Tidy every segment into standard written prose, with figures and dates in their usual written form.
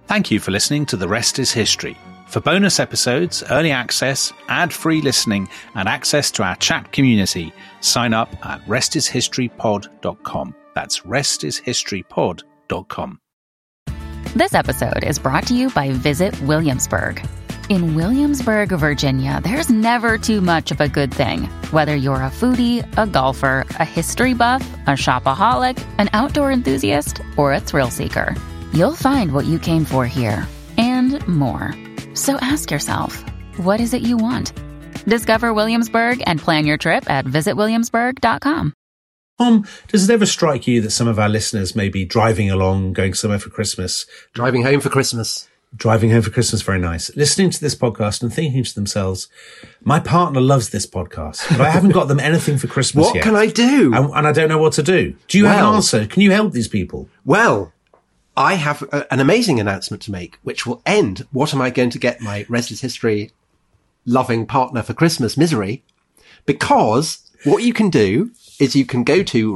Thank you for listening to The Rest is History. For bonus episodes, early access, ad-free listening, and access to our chat community, sign up at restishistorypod.com. That's restishistorypod.com. This episode is brought to you by Visit Williamsburg. In Williamsburg, Virginia, there's never too much of a good thing. Whether you're a foodie, a golfer, a history buff, a shopaholic, an outdoor enthusiast, or a thrill seeker, you'll find what you came for here and more. So ask yourself, what is it you want? Discover Williamsburg and plan your trip at visitwilliamsburg.com. Tom, does it ever strike you that some of our listeners may be driving along, going somewhere for Christmas? Driving home for Christmas. Driving home for Christmas, very nice. Listening to this podcast and thinking to themselves, my partner loves this podcast, but I haven't got them anything for Christmas yet. What can I do? And I don't know what to do. Do you have an answer? Can you help these people? Well, I have an amazing announcement to make, which will end what am I going to get my Restless History loving partner for Christmas misery. Because what you can do is you can go to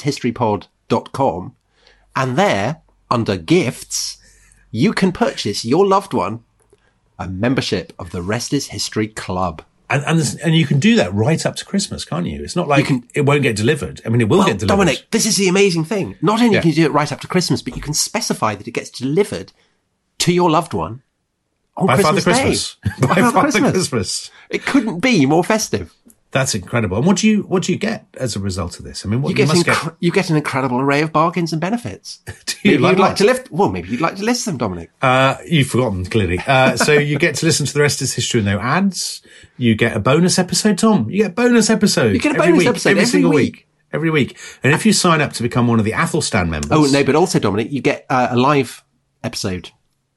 restlesshistorypod.com and there, under gifts, you can purchase your loved one a membership of the Restless History Club. And you can do that right up to Christmas, can't you? It's not like it won't get delivered. I mean, it will get delivered. Dominic, this is the amazing thing. Not only can you do it right up to Christmas, but you can specify that it gets delivered to your loved one on Christmas Day. By Father Christmas. It couldn't be more festive. That's incredible. And what do you get as a result of this? I mean, what you get an incredible array of bargains and benefits. Maybe you'd like to list them, Dominic. You've forgotten, clearly. So you get to listen to the rest of this history with no ads. You get a bonus episode, Tom. You get a bonus episode. You get a bonus episode every single week. Every week. And if you sign up to become one of the Athelstan members. Oh, no, but also, Dominic, you get a live episode.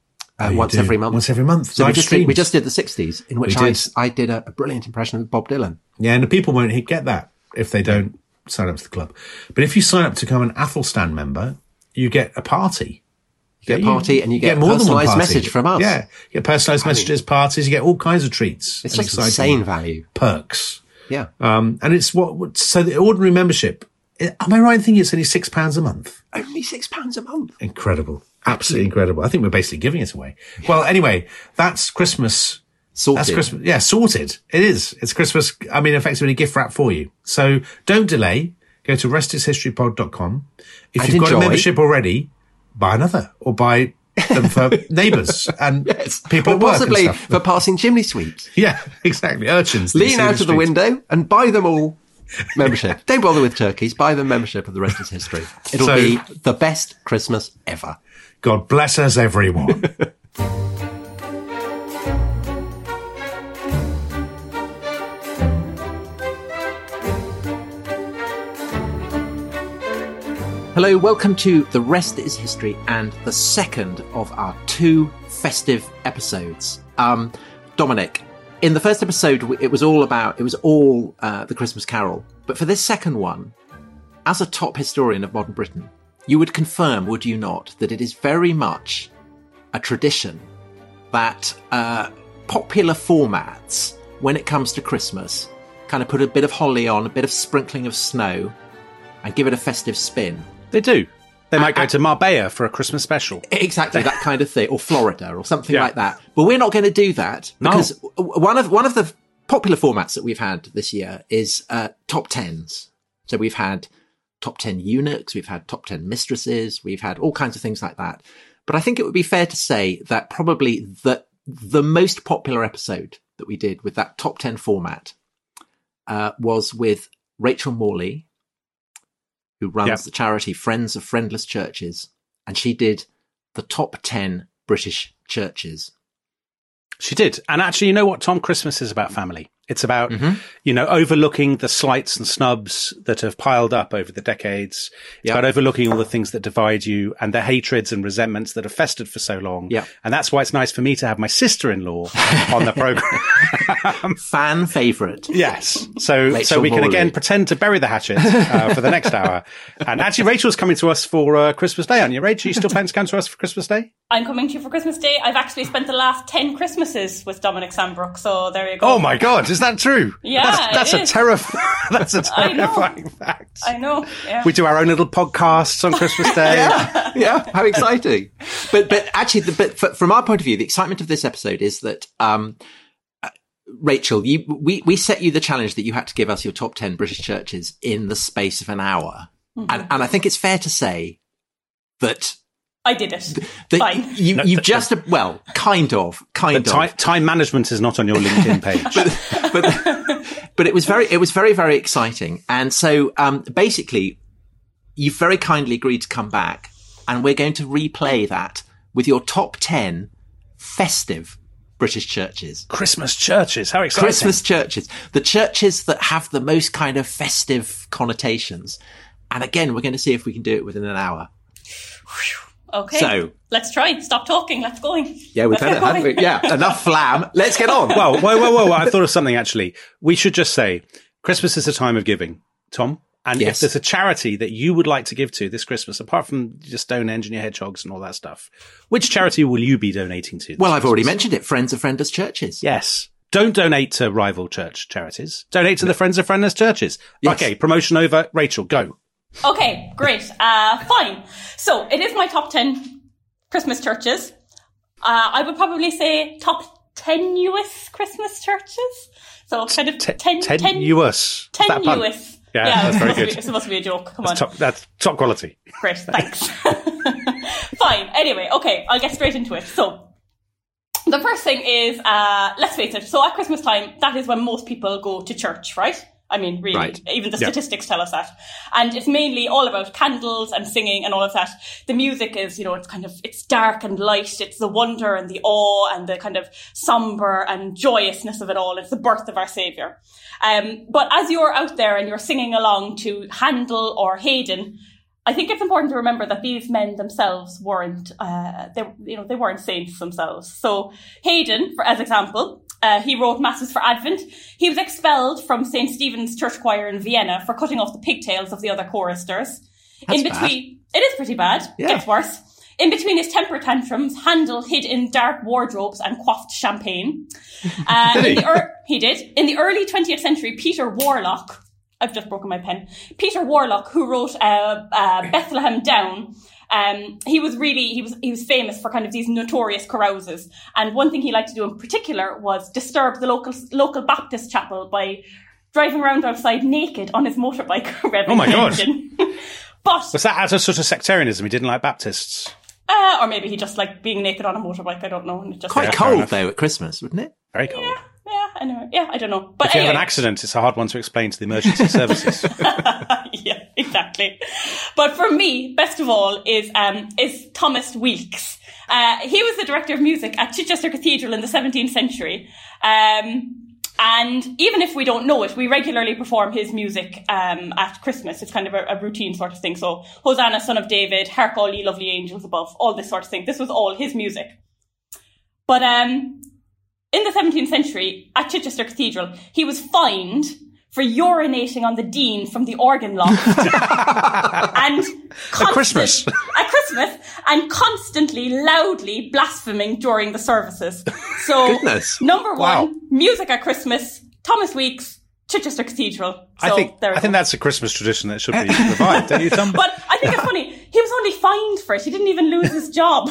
Once every month. Once every month. So we just did the 60s, in which I did a brilliant impression of Bob Dylan. Yeah, and the people won't get that if they don't sign up to the club. But if you sign up to become an Athelstan member, you get a party. You get a party and you get a personalised message from us. Yeah, you get personalised messages, parties, you get all kinds of treats. It's just insane value. Perks. Yeah. And it's so the ordinary membership, am I right in thinking it's only £6 a month? Only £6 a month. Incredible. Absolutely incredible. I think we're basically giving it away. Well, anyway, that's Christmas. Sorted. That's Christmas. Yeah, sorted. It is. It's Christmas. I mean, effectively a gift wrap for you. So don't delay. Go to restishistorypod.com. If you've got a membership already, buy another or buy them for neighbours and people at work possibly and stuff. For passing chimney sweeps. Yeah, exactly. Urchins. Lean out of the window and buy them all membership. Don't bother with turkeys. Buy them membership of the Rest is History. It'll be the best Christmas ever. God bless us, everyone. Hello, welcome to The Rest is History and the second of our two festive episodes. Dominic, in the first episode, it was all the Christmas Carol. But for this second one, as a top historian of modern Britain, you would confirm, would you not, that it is very much a tradition that popular formats, when it comes to Christmas, kind of put a bit of holly on, a bit of sprinkling of snow, and give it a festive spin. They do. They might go to Marbella for a Christmas special. Exactly, that kind of thing. Or Florida or something like that. But we're not going to do that because one of the popular formats that we've had this year is top tens. So we've had top 10 eunuchs, we've had top 10 mistresses, we've had all kinds of things like that. But I think it would be fair to say that probably the most popular episode that we did with that top 10 format was with Rachel Morley, who runs the charity Friends of Friendless Churches, and she did the top 10 British churches. She did. And actually, you know what, Tom? Christmas is about family. It's about, overlooking the slights and snubs that have piled up over the decades. It's about overlooking all the things that divide you and the hatreds and resentments that have festered for so long. Yeah. And that's why it's nice for me to have my sister-in-law on the programme. Fan favourite. Yes. So Rachel we can Morley. again pretend to bury the hatchet for the next hour. And actually, Rachel's coming to us for Christmas Day, aren't you, Rachel? You still planning to come to us for Christmas Day? I'm coming to you for Christmas Day. I've actually spent the last 10 Christmases with Dominic Sandbrook, so there you go. Oh my God, is that true? Yeah, that's a terrifying fact. I know. Yeah. We do our own little podcasts on Christmas Day. Yeah, how exciting! But actually, from our point of view, the excitement of this episode is that Rachel, we set you the challenge that you had to give us your top 10 British churches in the space of an hour, and I think it's fair to say that. I did it. Fine. You've just, kind of. Time management is not on your LinkedIn page. But it was very, very exciting. And so, basically, you've very kindly agreed to come back, and we're going to replay that with your top 10 festive British churches. Christmas churches. How exciting. Christmas churches. The churches that have the most kind of festive connotations. And again, we're going to see if we can do it within an hour. Okay, so let's try. Stop talking. Let's go. Yeah, we've had it, haven't we? Yeah, enough flam. Let's get on. Well, whoa. I thought of something, actually. We should just say Christmas is a time of giving, Tom. And if there's a charity that you would like to give to this Christmas, apart from just Stonehenge and your hedgehogs and all that stuff, which charity will you be donating to? Well, I've already mentioned it. Friends of Friendless Churches. Yes. Don't donate to rival church charities. Donate to the Friends of Friendless Churches. Yes. Okay, promotion over. Rachel, go. Okay, great. Fine. So it is my top 10 Christmas churches. I would probably say top tenuous Christmas churches. So kind of tenuous. Tenuous. Yeah, that's very good. It's supposed to be a joke. Come on. That's top quality. Great, thanks. Fine. Anyway, okay, I'll get straight into it. So the first thing is, let's face it. So at Christmas time, that is when most people go to church, right? I mean, really, right. Even the statistics tell us that. And it's mainly all about candles and singing and all of that. The music is, it's dark and light. It's the wonder and the awe and the kind of somber and joyousness of it all. It's the birth of our Saviour. But as you're out there and you're singing along to Handel or Haydn, I think it's important to remember that these men themselves weren't, they weren't saints themselves. So Haydn, as example, he wrote Masses for Advent. He was expelled from St. Stephen's Church Choir in Vienna for cutting off the pigtails of the other choristers. That's bad. It is pretty bad. Yeah. It gets worse. In between his temper tantrums, Handel hid in dark wardrobes and quaffed champagne. He did. In the early 20th century, Peter Warlock, I've just broken my pen. Peter Warlock, who wrote Bethlehem Down, he was famous for kind of these notorious carouses. And one thing he liked to do in particular was disturb the local Baptist chapel by driving around outside naked on his motorbike. Oh my God. But was that out of sort of sectarianism? He didn't like Baptists? Or maybe he just liked being naked on a motorbike. I don't know. And it just quite cold though at Christmas, wouldn't it? Very cold. Yeah, I know. Yeah, I don't know. But if you have an accident, it's a hard one to explain to the emergency services. Yeah, exactly. But for me, best of all is Thomas Weeks. He was the director of music at Chichester Cathedral in the 17th century. And even if we don't know it, we regularly perform his music at Christmas. It's kind of a routine sort of thing. So Hosanna, Son of David, Hark all ye lovely angels above, all this sort of thing. This was all his music. But in the 17th century, at Chichester Cathedral, he was fined for urinating on the dean from the organ loft. And at Christmas, and constantly, loudly blaspheming during the services. So, goodness. Number one, music at Christmas, Thomas Weeks, Chichester Cathedral. So, I think that's a Christmas tradition that should be revived, don't you, Tom? But I think it's funny. He was only fined for it. He didn't even lose his job.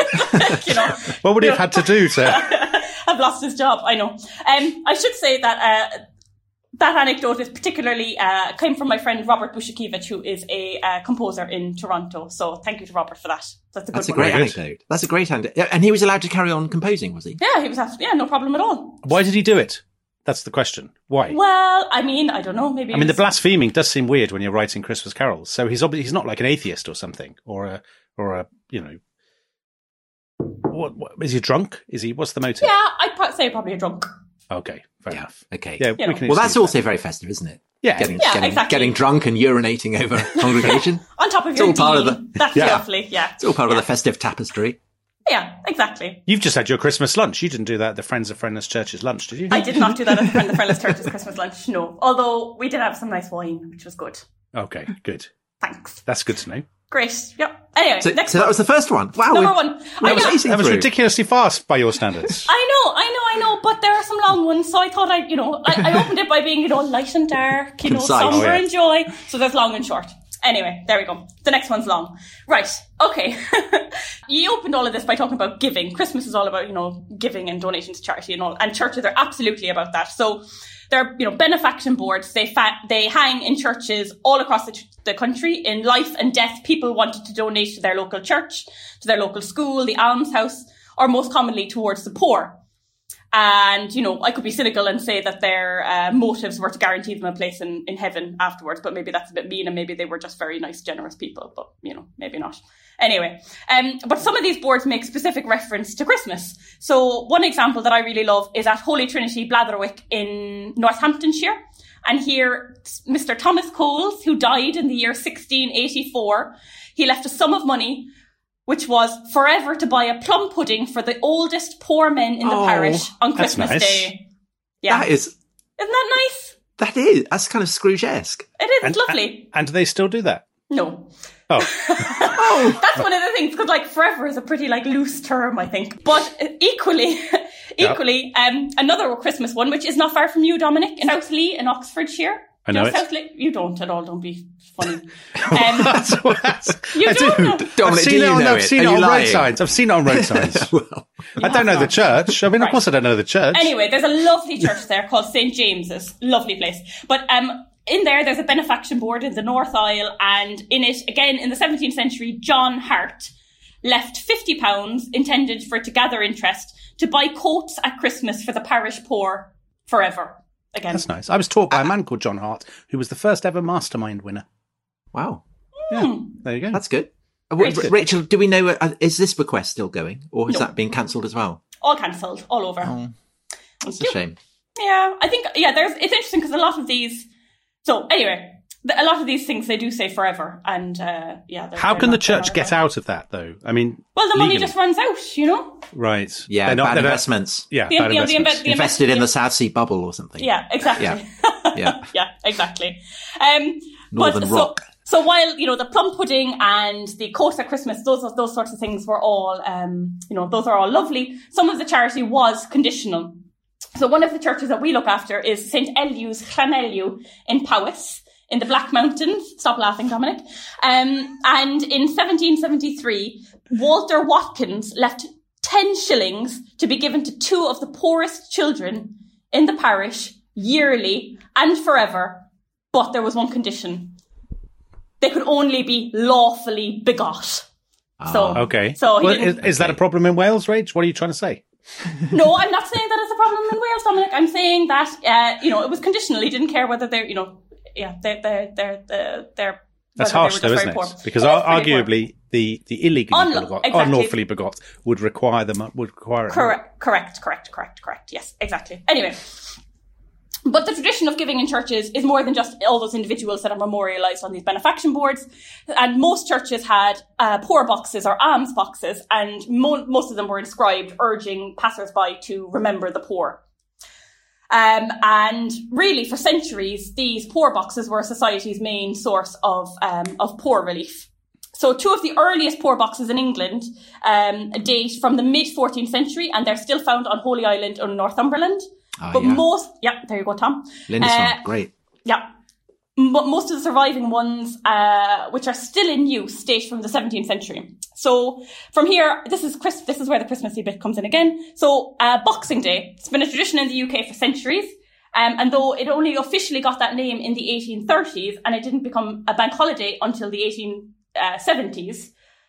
What would he have had to do to have lost his job? I know. I should say that that anecdote is particularly came from my friend Robert Bushikiewicz, who is a composer in Toronto. So thank you to Robert for that. That's a great anecdote. That's a great anecdote. And he was allowed to carry on composing, was he? Yeah, he was. No problem at all. Why did he do it? That's the question. Why? Well, I mean, I don't know. Maybe. The blaspheming does seem weird when you're writing Christmas carols. So he's not like an atheist or something, or a What is he drunk? Is he? What's the motive? Yeah, I'd say probably a drunk. Okay, fair enough. Okay. Yeah. Well, that's also very festive, isn't it? Yeah. Exactly. Getting drunk and urinating over congregation. On top of your dean. That's lovely. Yeah. It's all part of the festive tapestry. Yeah, exactly. You've just had your Christmas lunch. You didn't do that at the Friends of Friendless Church's lunch, did you? I did not do that at the Friends of Friendless Church's Christmas lunch, no. Although we did have some nice wine, which was good. Okay, good. Thanks. That's good to know. Great. Yep. Anyway, next so that was the first one. Wow. Number one. That was ridiculously fast by your standards. I know, but there are some long ones, so I thought I opened it by being, light and dark, somber and joy. So there's long and short. Anyway, there we go. The next one's long. Right. Okay. You opened all of this by talking about giving. Christmas is all about, giving and donations to charity and all, and churches are absolutely about that. So there are, benefaction boards. They hang in churches all across the country. In life and death, people wanted to donate to their local church, to their local school, the almshouse, or most commonly towards the poor. And, I could be cynical and say that their motives were to guarantee them a place in heaven afterwards, but maybe that's a bit mean and maybe they were just very nice, generous people, but, maybe not. Anyway, but some of these boards make specific reference to Christmas. So one example that I really love is at Holy Trinity, Blatherwick in Northamptonshire. And here, Mr. Thomas Coles, who died in the year 1684, he left a sum of money which was forever to buy a plum pudding for the oldest poor men in the parish on Christmas Day. Yeah. Isn't that nice? That is. That's kind of Scrooge-esque. It is. It's lovely. And do they still do that? No. Oh. That's one of the things, because forever is a pretty loose term, I think. But equally, another Christmas one, which is not far from you, Dominic, in Southleigh in Oxfordshire. I know it. Southleigh? You don't at all. Don't be funny. You don't know. Dominic, I've seen it on road signs. I've seen it on road signs. Well, I don't know the church. I mean, of course I don't know the church. Anyway, there's a lovely church there called St. James's. Lovely place. But in there's a benefaction board in the North Aisle, and in it, again, in the 17th century, John Hart left £50 intended for it to gather interest to buy coats at Christmas for the parish poor forever. Again. That's nice. I was taught by a man called John Hart, who was the first ever mastermind winner. Wow. Yeah, there you go. That's good. Rachel, do we know, is this bequest still going, or has that been cancelled as well? All cancelled, all over. Oh, that's a shame. Yeah, I think, it's interesting because a lot of these, so anyway, a lot of these things, they do say forever, and how can the church get out of that, though? I mean, well, the money just runs out, Right. Yeah, bad investments. Yeah, bad investments. Invested in the South Sea bubble or something. Yeah, exactly. Yeah, yeah, exactly. Northern Rock. So while, the plum pudding and the coats at Christmas, those sorts of things were all, those are all lovely, some of the charity was conditional. So one of the churches that we look after is St. Eliew's Llanelliw in Powys, in the Black Mountains. Stop laughing, Dominic. And in 1773, Walter Watkins left 10 shillings to be given to two of the poorest children in the parish yearly and forever. But there was one condition. They could only be lawfully begot. Okay. So is that a problem in Wales, Rach? What are you trying to say? No, I'm not saying that it's a problem in Wales, Dominic. I'm saying that, it was conditional. He didn't care whether they're, they're that's harsh, though, isn't it? Because arguably the illegally begot, unlawfully begot, would require it. Correct. Yes, exactly. Anyway, but the tradition of giving in churches is more than just all those individuals that are memorialised on these benefaction boards. And most churches had poor boxes or alms boxes, and most of them were inscribed, urging passers-by to remember the poor. And really, for centuries, these poor boxes were society's main source of poor relief. So two of the earliest poor boxes in England date from the mid-14th century, and they're still found on Holy Island in Northumberland. There you go, Tom. Lindisfarne, great. Yeah. But most of the surviving ones, which are still in use, date from the 17th century. So from here, this is where the Christmassy bit comes in again. So Boxing Day, it's been a tradition in the UK for centuries. And though it only officially got that name in the 1830s, and it didn't become a bank holiday until the 1870s,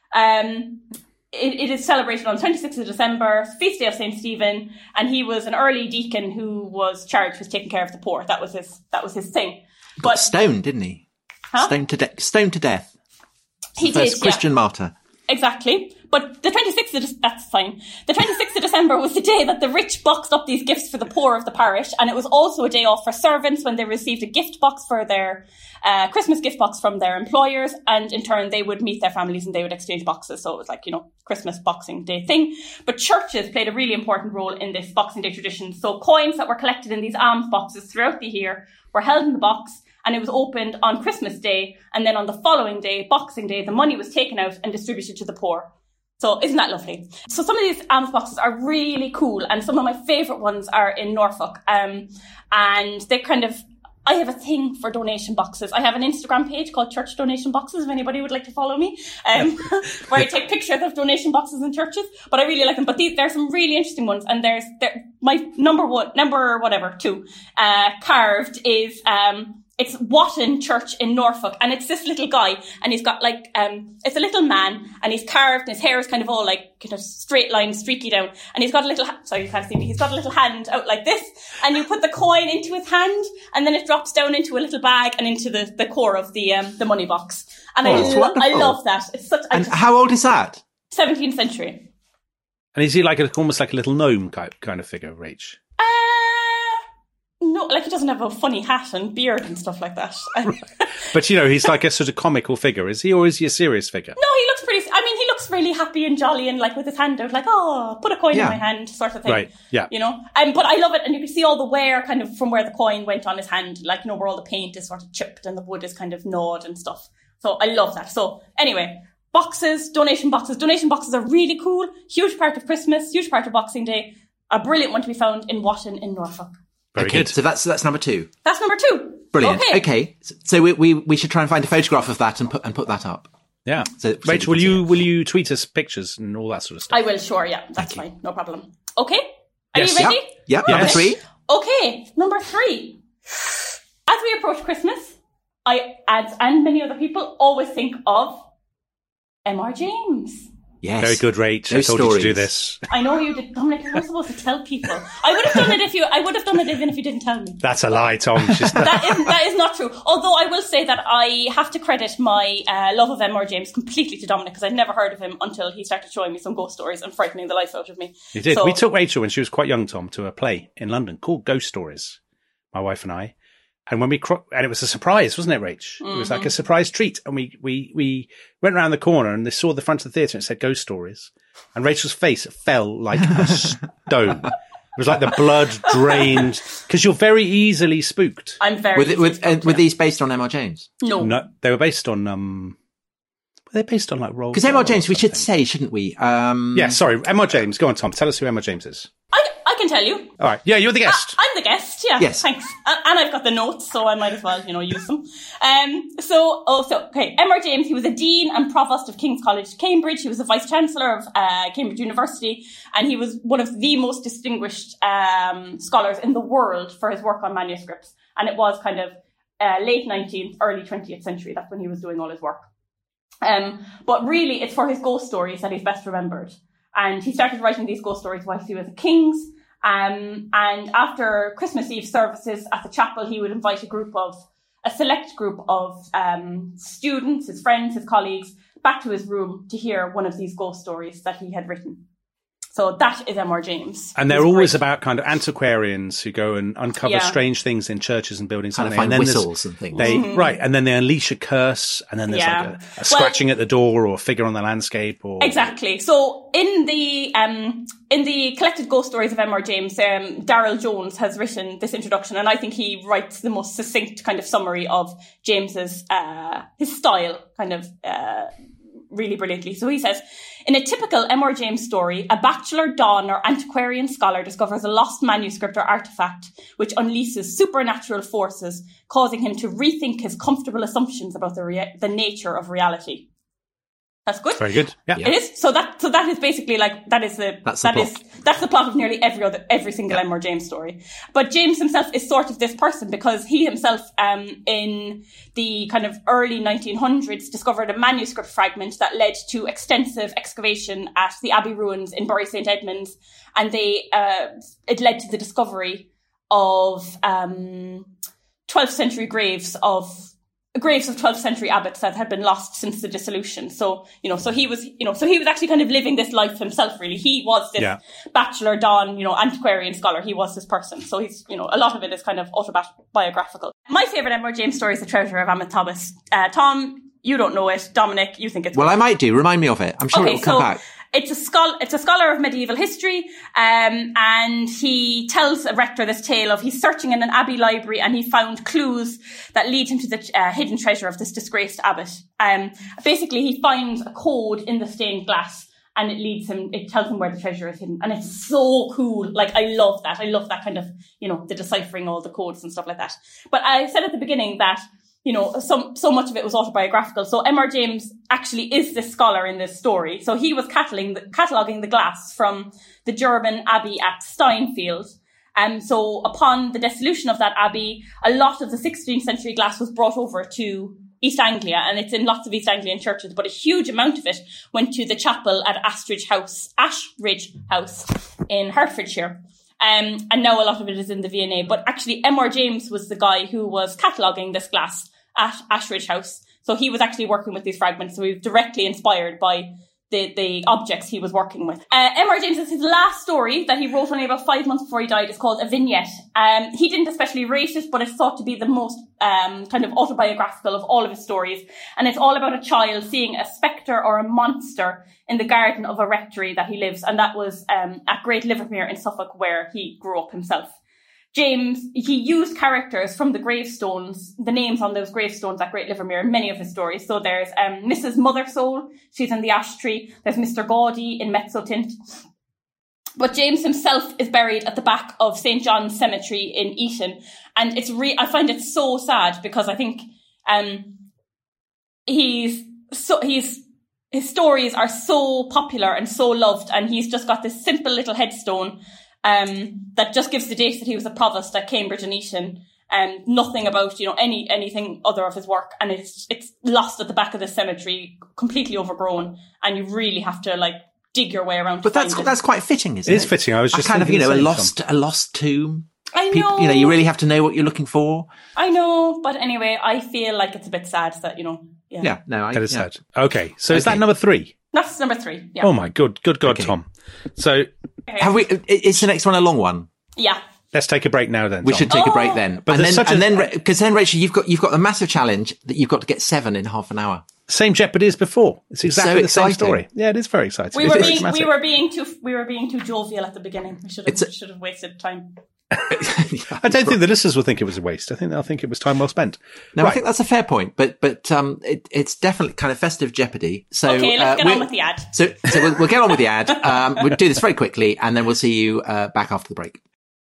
it is celebrated on 26th of December, feast day of St. Stephen, and he was an early deacon who was charged with taking care of the poor. That was his thing. Got stoned, didn't he? Huh? Stoned to death. He did, first Christian martyr. Exactly. But the 26th of December was the day that the rich boxed up these gifts for the poor of the parish, and it was also a day off for servants when they received a gift box for their Christmas gift box from their employers, and in turn they would meet their families and they would exchange boxes. So it was like, Christmas Boxing Day thing. But churches played a really important role in this Boxing Day tradition. So coins that were collected in these alms boxes throughout the year were held in the box, and it was opened on Christmas Day. And then on the following day, Boxing Day, the money was taken out and distributed to the poor. So isn't that lovely? So some of these alms boxes are really cool, and some of my favourite ones are in Norfolk. And they kind of, I have a thing for donation boxes. I have an Instagram page called Church Donation Boxes, if anybody would like to follow me, where I take pictures of donation boxes in churches. But I really like them. But there are some really interesting ones. And there's my number two, carved is, it's Watton Church in Norfolk, and it's this little guy, and he's got like, it's a little man, and he's carved, and his hair is kind of all like, kind of straight line, streaky down, and he's got a little, sorry, you can't see me, he's got a little hand out like this, and you put the coin into his hand, and then it drops down into a little bag and into the core of the money box. And I love that. It's such. And how old is that? 17th century. And is he like almost like a little gnome kind of figure, Rach? No, like he doesn't have a funny hat and beard and stuff like that. But, he's like a sort of comical figure, is he? Or is he a serious figure? No, he looks he looks really happy and jolly and like with his hand out, like, oh, put a coin in my hand sort of thing. Right, yeah. But I love it. And you can see all the wear kind of from where the coin went on his hand, like, where all the paint is sort of chipped and the wood is kind of gnawed and stuff. So I love that. So anyway, boxes, donation boxes. Donation boxes are really cool. Huge part of Christmas, huge part of Boxing Day. A brilliant one to be found in Watton in Norfolk. Very good. So that's number two. That's number two. Brilliant. Okay. So we should try and find a photograph of that and put that up. Yeah. So Rachel, will you tweet us pictures and all that sort of stuff? I will, sure. Yeah, that's fine. No problem. Okay. Are you ready? Yep. Number three. Okay. Number three. As we approach Christmas, I, and many other people, always think of M.R. James. Yes. Very good, Rach. I told you to do this. I know you did, Dominic. You're supposed to tell people. I would have done it even if you didn't tell me. That's a lie, Tom. That is not true. Although I will say that I have to credit my love of M.R. James completely to Dominic, because I'd never heard of him until he started showing me some ghost stories and frightening the life out of me. He did. So, we took Rachel when she was quite young, Tom, to a play in London called Ghost Stories, my wife and I. And when and it was a surprise, wasn't it, Rach? Mm-hmm. It was like a surprise treat. And we went around the corner and they saw the front of the theatre and it said Ghost Stories. And Rachel's face fell like a stone. It was like the blood drained, because you're very easily spooked. I'm very spooked. Were these based on M.R. James? No, they were based on were they based on like Roald? Because M.R. James, we should say, shouldn't we? Yeah, sorry, M.R. James. Go on, Tom. Tell us who M.R. James is. I can tell you. All right. Yeah, you're the guest. I'm the guest. Yeah. Yes. Thanks. And I've got the notes, so I might as well, use them. Okay. M.R. James, he was a dean and provost of King's College, Cambridge. He was a vice chancellor of Cambridge University, and he was one of the most distinguished scholars in the world for his work on manuscripts. And it was kind of late 19th, early 20th century. That's when he was doing all his work. But really, it's for his ghost stories that he's best remembered. And he started writing these ghost stories whilst he was at King's. And after Christmas Eve services at the chapel, he would invite a select group of students, his friends, his colleagues, back to his room to hear one of these ghost stories that he had written. So that is M.R. James. And they're always about kind of antiquarians who go and uncover strange things in churches and buildings. And find whistles and things. Right. And then they unleash a curse, and then there's like a scratching at the door or a figure on the landscape. Or Exactly. So in the collected ghost stories of M.R. James, Darrell Jones has written this introduction, and I think he writes the most succinct kind of summary of James's, his style kind of, really brilliantly. So he says, in a typical M.R. James story, a bachelor, don, or antiquarian scholar discovers a lost manuscript or artifact which unleashes supernatural forces, causing him to rethink his comfortable assumptions about the nature of reality. That's good. Very good. Yeah. It is. So that is basically like, that's the plot of nearly every single M.R. James story. But James himself is sort of this person, because he himself, in the kind of early 1900s, discovered a manuscript fragment that led to extensive excavation at the Abbey ruins in Bury St. Edmunds. And it led to the discovery of, 12th century graves of 12th century abbots that had been lost since the dissolution. So he was actually kind of living this life himself, really. He was this bachelor, don, antiquarian scholar. He was this person. So he's, a lot of it is kind of autobiographical. My favourite M.R. James story is The Treasure of Ammon Thomas. Tom, you don't know it. Dominic, you think it's... Well, I might do. Remind me of it. I'm sure it will come back. It's a scholar of medieval history, and he tells a rector this tale of he's searching in an abbey library and he found clues that lead him to the hidden treasure of this disgraced abbot. Basically, he finds a code in the stained glass, and it tells him where the treasure is hidden. And it's so cool. Like, I love that. I love that kind of, the deciphering all the codes and stuff like that. But I said at the beginning that, so much of it was autobiographical. So M.R. James actually is this scholar in this story. So he was cataloguing the glass from the German abbey at Steinfeld. So upon the dissolution of that abbey, a lot of the 16th century glass was brought over to East Anglia, and it's in lots of East Anglian churches, but a huge amount of it went to the chapel at Ashridge House in Hertfordshire. And now a lot of it is in the V&A. But actually, M.R. James was the guy who was cataloguing this glass at Ashridge House. So he was actually working with these fragments. So he was directly inspired by the objects he was working with. M.R. James, his last story that he wrote only about 5 months before he died is called A Vignette. He didn't especially rate it, but it's thought to be the most kind of autobiographical of all of his stories. And it's all about a child seeing a spectre or a monster in the garden of a rectory that he lives. And that was at Great Livermere in Suffolk, where he grew up himself. James, he used characters from the gravestones, the names on those gravestones at Great Livermere in many of his stories. So there's Mrs. Mothersole, she's in the ash tree. There's Mr. Gaudy in Mezzotint. But James himself is buried at the back of St. John's Cemetery in Eton. And I find it so sad because I think his stories are so popular and so loved, and he's just got this simple little headstone that just gives the date that he was a provost at Cambridge and Eton, nothing about, anything other of his work. And it's lost at the back of the cemetery, completely overgrown. And you really have to dig your way around. But that's quite fitting, isn't it? It is fitting. I was just kind of, a lost tomb. I know. You really have to know what you're looking for. I know. But anyway, I feel like it's a bit sad that, yeah. Yeah, no, that is sad. Okay. So is that number 3? That's number 3. Yeah. Oh my good God, okay. Tom. So is the next one a long one? Yeah. Let's take a break now then. We should take a break then. But because then Rachel, you've got the massive challenge that you've got to get 7 in half an hour. Same Jeopardy as before. It's exactly the same story. Yeah, it is very exciting. We were being too jovial at the beginning. We should have wasted time. I don't think the listeners will think it was a waste. I think they'll think it was time well spent. No, right. I think that's a fair point, but it's definitely kind of festive Jeopardy. So okay, let's get on with the ad. So we'll get on with the ad. We'll do this very quickly, and then we'll see you back after the break.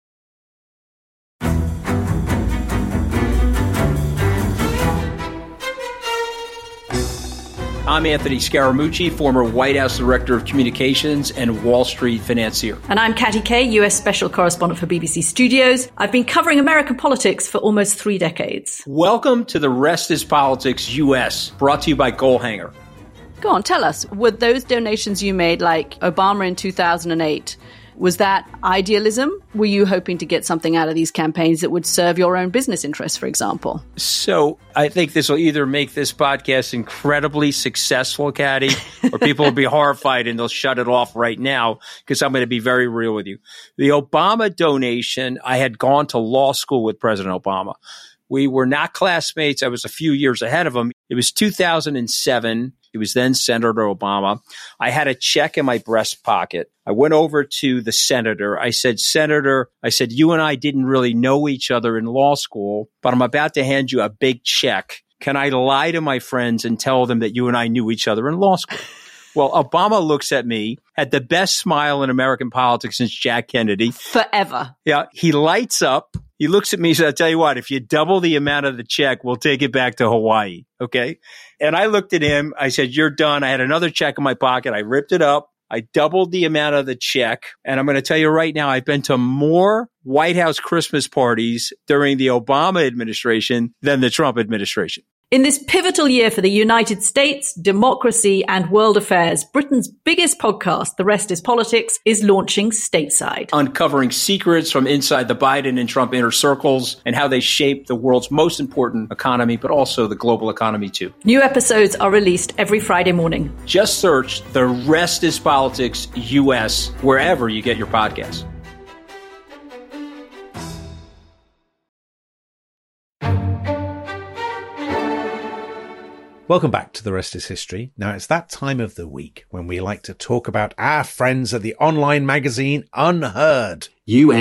I'm Anthony Scaramucci, former White House Director of Communications and Wall Street financier. And I'm Katty Kay, US Special Correspondent for BBC Studios. I've been covering American politics for almost 3 decades. Welcome to The Rest is Politics US, brought to you by Goalhanger. Go on, tell us, were those donations you made, like Obama in 2008, was that idealism? Were you hoping to get something out of these campaigns that would serve your own business interests, for example? So I think this will either make this podcast incredibly successful, Katty, or people will be horrified and they'll shut it off right now because I'm going to be very real with you. The Obama donation, I had gone to law school with President Obama. We were not classmates. I was a few years ahead of him. It was 2007. It was then Senator Obama. I had a check in my breast pocket. I went over to the senator. I said, Senator, you and I didn't really know each other in law school, but I'm about to hand you a big check. Can I lie to my friends and tell them that you and I knew each other in law school? Well, Obama looks at me, had the best smile in American politics since Jack Kennedy. Forever. Yeah. He lights up. He looks at me and says, I'll tell you what, if you double the amount of the check, we'll take it back to Hawaii. Okay. And I looked at him. I said, you're done. I had another check in my pocket. I ripped it up. I doubled the amount of the check. And I'm going to tell you right now, I've been to more White House Christmas parties during the Obama administration than the Trump administration. In this pivotal year for the United States, democracy and world affairs, Britain's biggest podcast, The Rest is Politics, is launching stateside. Uncovering secrets from inside the Biden and Trump inner circles and how they shape the world's most important economy, but also the global economy too. New episodes are released every Friday morning. Just search The Rest is Politics US wherever you get your podcasts. Welcome back to The Rest is History. Now, it's that time of the week when we like to talk about our friends at the online magazine UnHerd.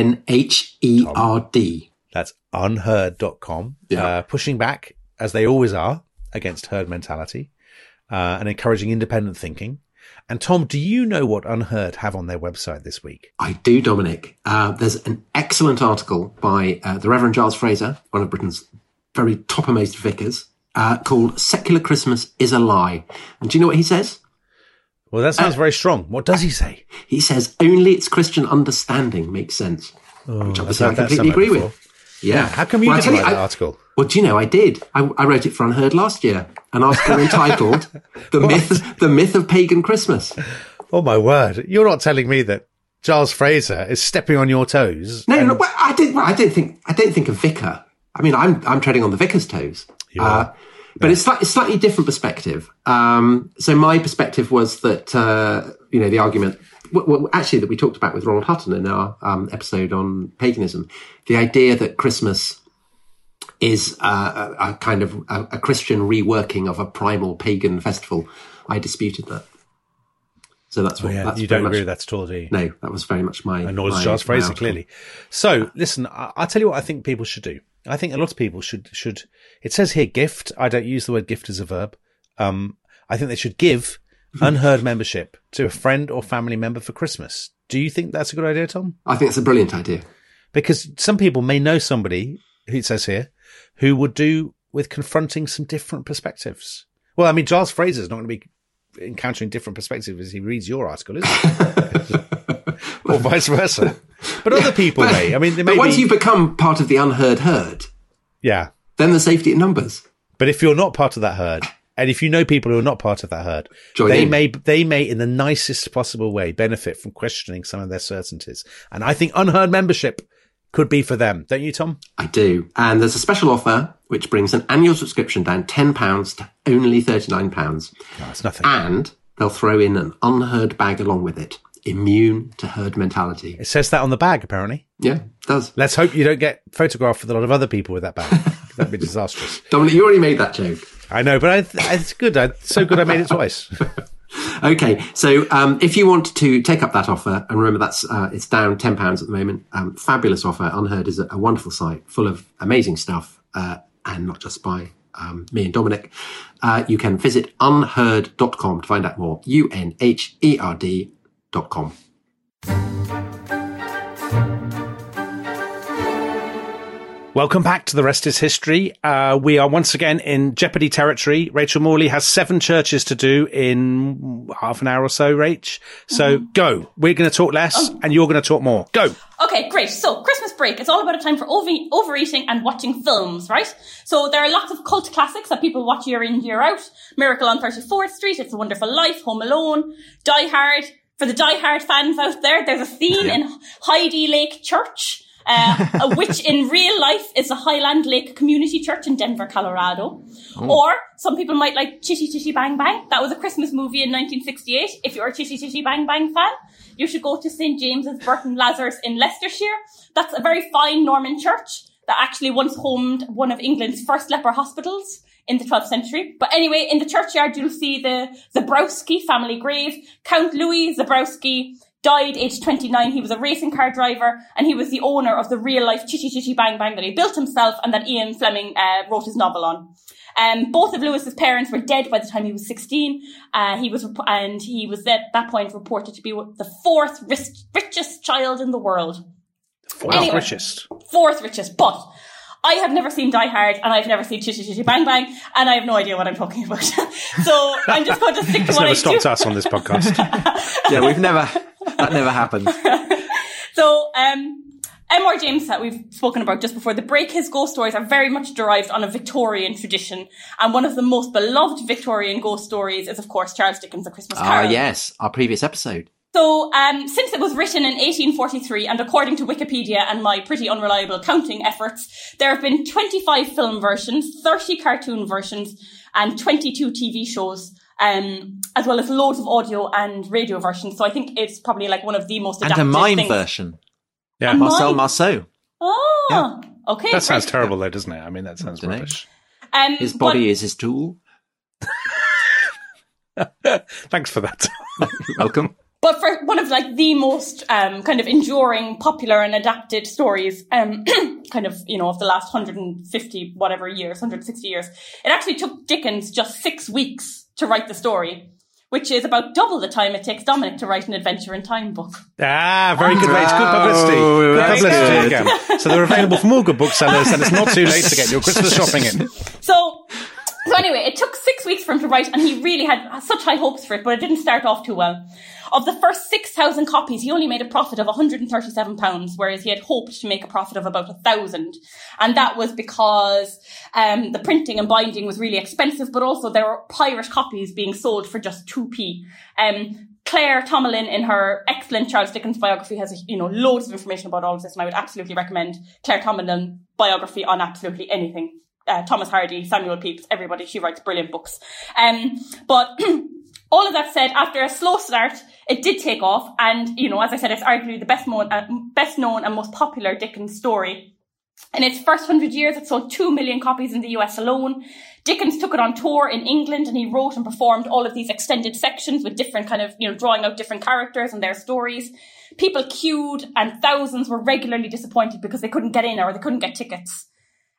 UNHERD. That's unheard.com. Yeah. Pushing back, as they always are, against herd mentality and encouraging independent thinking. And Tom, do you know what UnHerd have on their website this week? I do, Dominic. There's an excellent article by the Reverend Giles Fraser, one of Britain's very toppermost vicars, called Secular Christmas is a Lie. And do you know what he says? Well, that sounds very strong. What does he say? He says only its Christian understanding makes sense. Which obviously I completely agree with. Yeah. How come you didn't write that article? Well, do you know, I did. I wrote it for UnHerd last year. An article entitled The Myth of Pagan Christmas. Oh, my word. You're not telling me that Giles Fraser is stepping on your toes? No, well, I don't think a vicar. I mean, I'm treading on the vicar's toes. But it's slightly different perspective. So my perspective was that, the argument, actually that we talked about with Ronald Hutton in our episode on paganism, the idea that Christmas is a kind of a Christian reworking of a primal pagan festival. I disputed that. So that's what that's you don't agree with that at all, do you? No, that was very much my. And nor does Giles Fraser, clearly. So listen, I'll tell you what I think people should do. I think a lot of people should. It says here gift. I don't use the word gift as a verb. I think they should give UnHerd membership to a friend or family member for Christmas. Do you think that's a good idea, Tom? I think it's a brilliant idea. Because some people may know somebody, who it says here, who would do with confronting some different perspectives. Well, I mean, Giles Fraser's not going to be encountering different perspectives as he reads your article, is he? Or vice versa. But other people may. I mean, they may. But once you become part of the UnHerd herd, yeah, then the safety in numbers. But if you're not part of that herd, and if you know people who are not part of that herd, they may, in the nicest possible way, benefit from questioning some of their certainties. And I think UnHerd membership could be for them. Don't you, Tom? I do. And there's a special offer which brings an annual subscription down £10 to only £39. No, it's nothing. And they'll throw in an UnHerd bag along with it. Immune to herd mentality. It says that on the bag, apparently. Yeah, it does. Let's hope you don't get photographed with a lot of other people with that bag. That'd be disastrous. Dominic, you already made that joke. I know, but it's good. So good I made it twice. Okay, so if you want to take up that offer, and remember that's it's down £10 at the moment, fabulous offer. UnHerd is a wonderful site full of amazing stuff, and not just by me and Dominic. You can visit unheard.com to find out more. UNHERD.com. Welcome back to The Rest is History. We are once again in Jeopardy territory. Rachel Morley has 7 churches to do in half an hour or so, Rach. So go. We're going to talk less and you're going to talk more. Go. Okay, great. So Christmas break, it's all about a time for overeating and watching films, right? So there are lots of cult classics that people watch year in, year out. Miracle on 34th Street, It's a Wonderful Life, Home Alone, Die Hard. For the Die Hard fans out there, there's a scene in Heidi Lake Church, which in real life is the Highland Lake Community Church in Denver, Colorado. Or some people might like Chitty Chitty Bang Bang. That was a Christmas movie in 1968. If you're a Chitty Chitty Bang Bang fan, you should go to St. James's Burton Lazarus in Leicestershire. That's a very fine Norman church that actually once homed one of England's first leper hospitals in the 12th century. But anyway, in the churchyard, you'll see the Zabrowski family grave. Count Louis Zabrowski died aged 29. He was a racing car driver, and he was the owner of the real-life Chitty Chitty Bang Bang that he built himself and that Ian Fleming wrote his novel on. Both of Lewis's parents were dead by the time he was 16. He was at that point reported to be the fourth richest child in the world. Fourth richest. Fourth richest, but I have never seen Die Hard, and I've never seen Chitty Chitty Bang Bang, and I have no idea what I'm talking about. So I'm just going to stick to what I do. It's never stopped us on this podcast. Yeah, that never happened. So, M.R. James, that we've spoken about just before, the break, his ghost stories are very much derived on a Victorian tradition. And one of the most beloved Victorian ghost stories is, of course, Charles Dickens' A Christmas Carol. Yes, our previous episode. So, since it was written in 1843, and according to Wikipedia and my pretty unreliable counting efforts, there have been 25 film versions, 30 cartoon versions, and 22 TV shows, as well as loads of audio and radio versions. So I think it's probably like one of the most adapted and a mime things. Version. Yeah, Marcel Marceau. Oh, yeah. Okay. That sounds terrible, though, doesn't it? I mean, that sounds rubbish. His body is his tool. Thanks for that. Welcome. But for one of like the most kind of enduring, popular and adapted stories, kind of, of the last 150 whatever years, 160 years, it actually took Dickens just 6 weeks to write the story, which is about double the time it takes Dominic to write an Adventure in Time book. Ah, very good way. It's good publicity. Good publicity again. So they're available from all good booksellers, and it's not too late to get your Christmas shopping in. So anyway, it took 6 weeks for him to write, and he really had such high hopes for it, but it didn't start off too well. Of the first 6,000 copies, he only made a profit of £137, whereas he had hoped to make a profit of about 1,000. And that was because the printing and binding was really expensive, but also there were pirate copies being sold for just 2p. Claire Tomalin, in her excellent Charles Dickens biography, has loads of information about all of this, and I would absolutely recommend Claire Tomalin biography on absolutely anything. Thomas Hardy, Samuel Pepys, everybody. She writes brilliant books. But all of that said, after a slow start, it did take off. And, as I said, it's arguably the best known and most popular Dickens story. In its first 100 years, it sold 2 million copies in the US alone. Dickens took it on tour in England, and he wrote and performed all of these extended sections with different kind of, drawing out different characters and their stories. People queued, and thousands were regularly disappointed because they couldn't get in or they couldn't get tickets.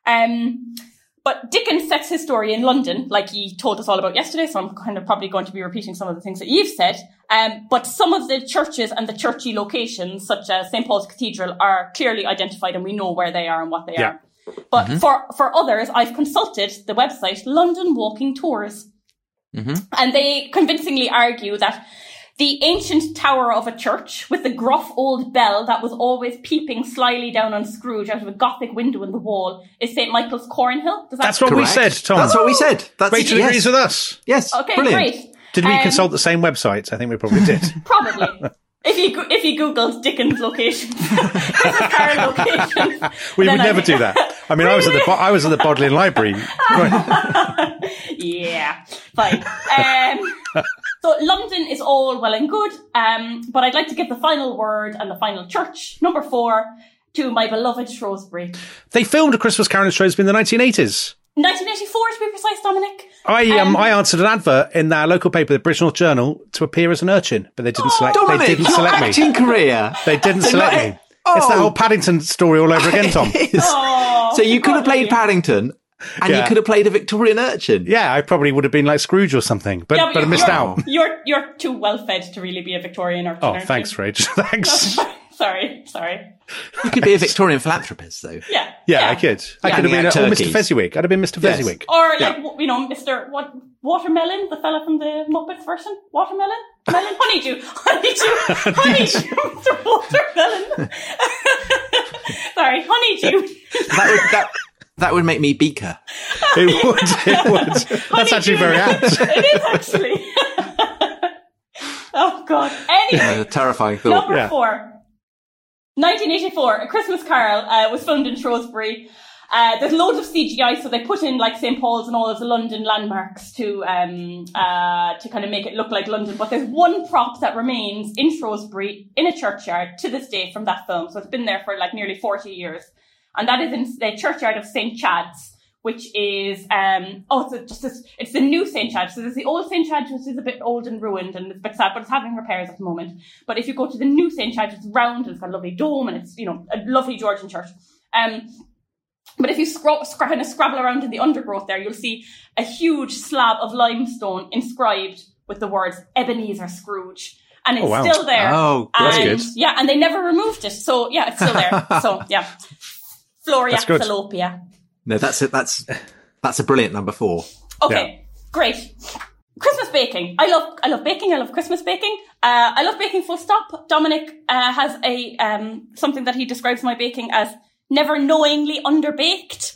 But Dickens sets his story in London, like he told us all about yesterday, so I'm kind of probably going to be repeating some of the things that you've said. But some of the churches and the churchy locations, such as St. Paul's Cathedral, are clearly identified, and we know where they are and what they are. But for others, I've consulted the website London Walking Tours. And they convincingly argue that the ancient tower of a church with the gruff old bell that was always peeping slyly down on Scrooge out of a Gothic window in the wall is St. Michael's Cornhill. That's what we said, Tom. That's what we said. Rachel agrees with us. Yes. Okay, brilliant. great. Did we consult the same website? I think we probably did. Probably. If you Googled Dickens locations, Christmas Carol locations. We would never do that. I mean, really? I was at the Bodleian Library. Yeah, fine. So London is all well and good, but I'd like to give the final word and the final church, number 4, to my beloved Shrewsbury. They filmed A Christmas Carol in Shrewsbury in the 1980s. 1984, to be precise, Dominic. I answered an advert in our local paper, the British North Journal, to appear as an urchin, but they didn't select me. Dominic, your acting career. They didn't select me. It's the whole Paddington story all over again, Tom. So you could have played Paddington. And you could have played a Victorian urchin. Yeah, I probably would have been like Scrooge or something, but I missed out. You're too well fed to really be a Victorian urchin. Oh, thanks, Rach. Thanks. Sorry. You could be a Victorian philanthropist, though. Yeah, I could. I could have been Mr. Fezziwig. I'd have been Mr. Fezziwig. Or Mr. Watermelon, the fella from the Muppets version. Watermelon? Honeydew, Mr. Watermelon. Sorry, Honeydew. That would make me Beaker. It would. That's actually very apt. It is actually. Oh, God. Anyway. Terrifying thought. Number 4. 1984, A Christmas Carol was filmed in Shrewsbury. There's loads of CGI, so they put in like St. Paul's and all of the London landmarks to kind of make it look like London. But there's one prop that remains in Shrewsbury in a churchyard to this day from that film. So it's been there for like nearly 40 years. And that is in the churchyard of St. Chad's, which is, it's the new St. Chad's. So there's the old St. Chad's, which is a bit old and ruined and it's a bit sad, but it's having repairs at the moment. But if you go to the new St. Chad's, it's round and it's got a lovely dome and it's, a lovely Georgian church. But if you kind of scrabble around in the undergrowth there, you'll see a huge slab of limestone inscribed with the words Ebenezer Scrooge. And it's still there. Oh, that's good. Yeah, and they never removed it. So, yeah, it's still there. So, yeah. Floriac Falopia. No, that's it. That's a brilliant number 4. Okay, great. Christmas baking. I love baking. I love Christmas baking. I love baking full stop. Dominic has a something that he describes my baking as never knowingly underbaked.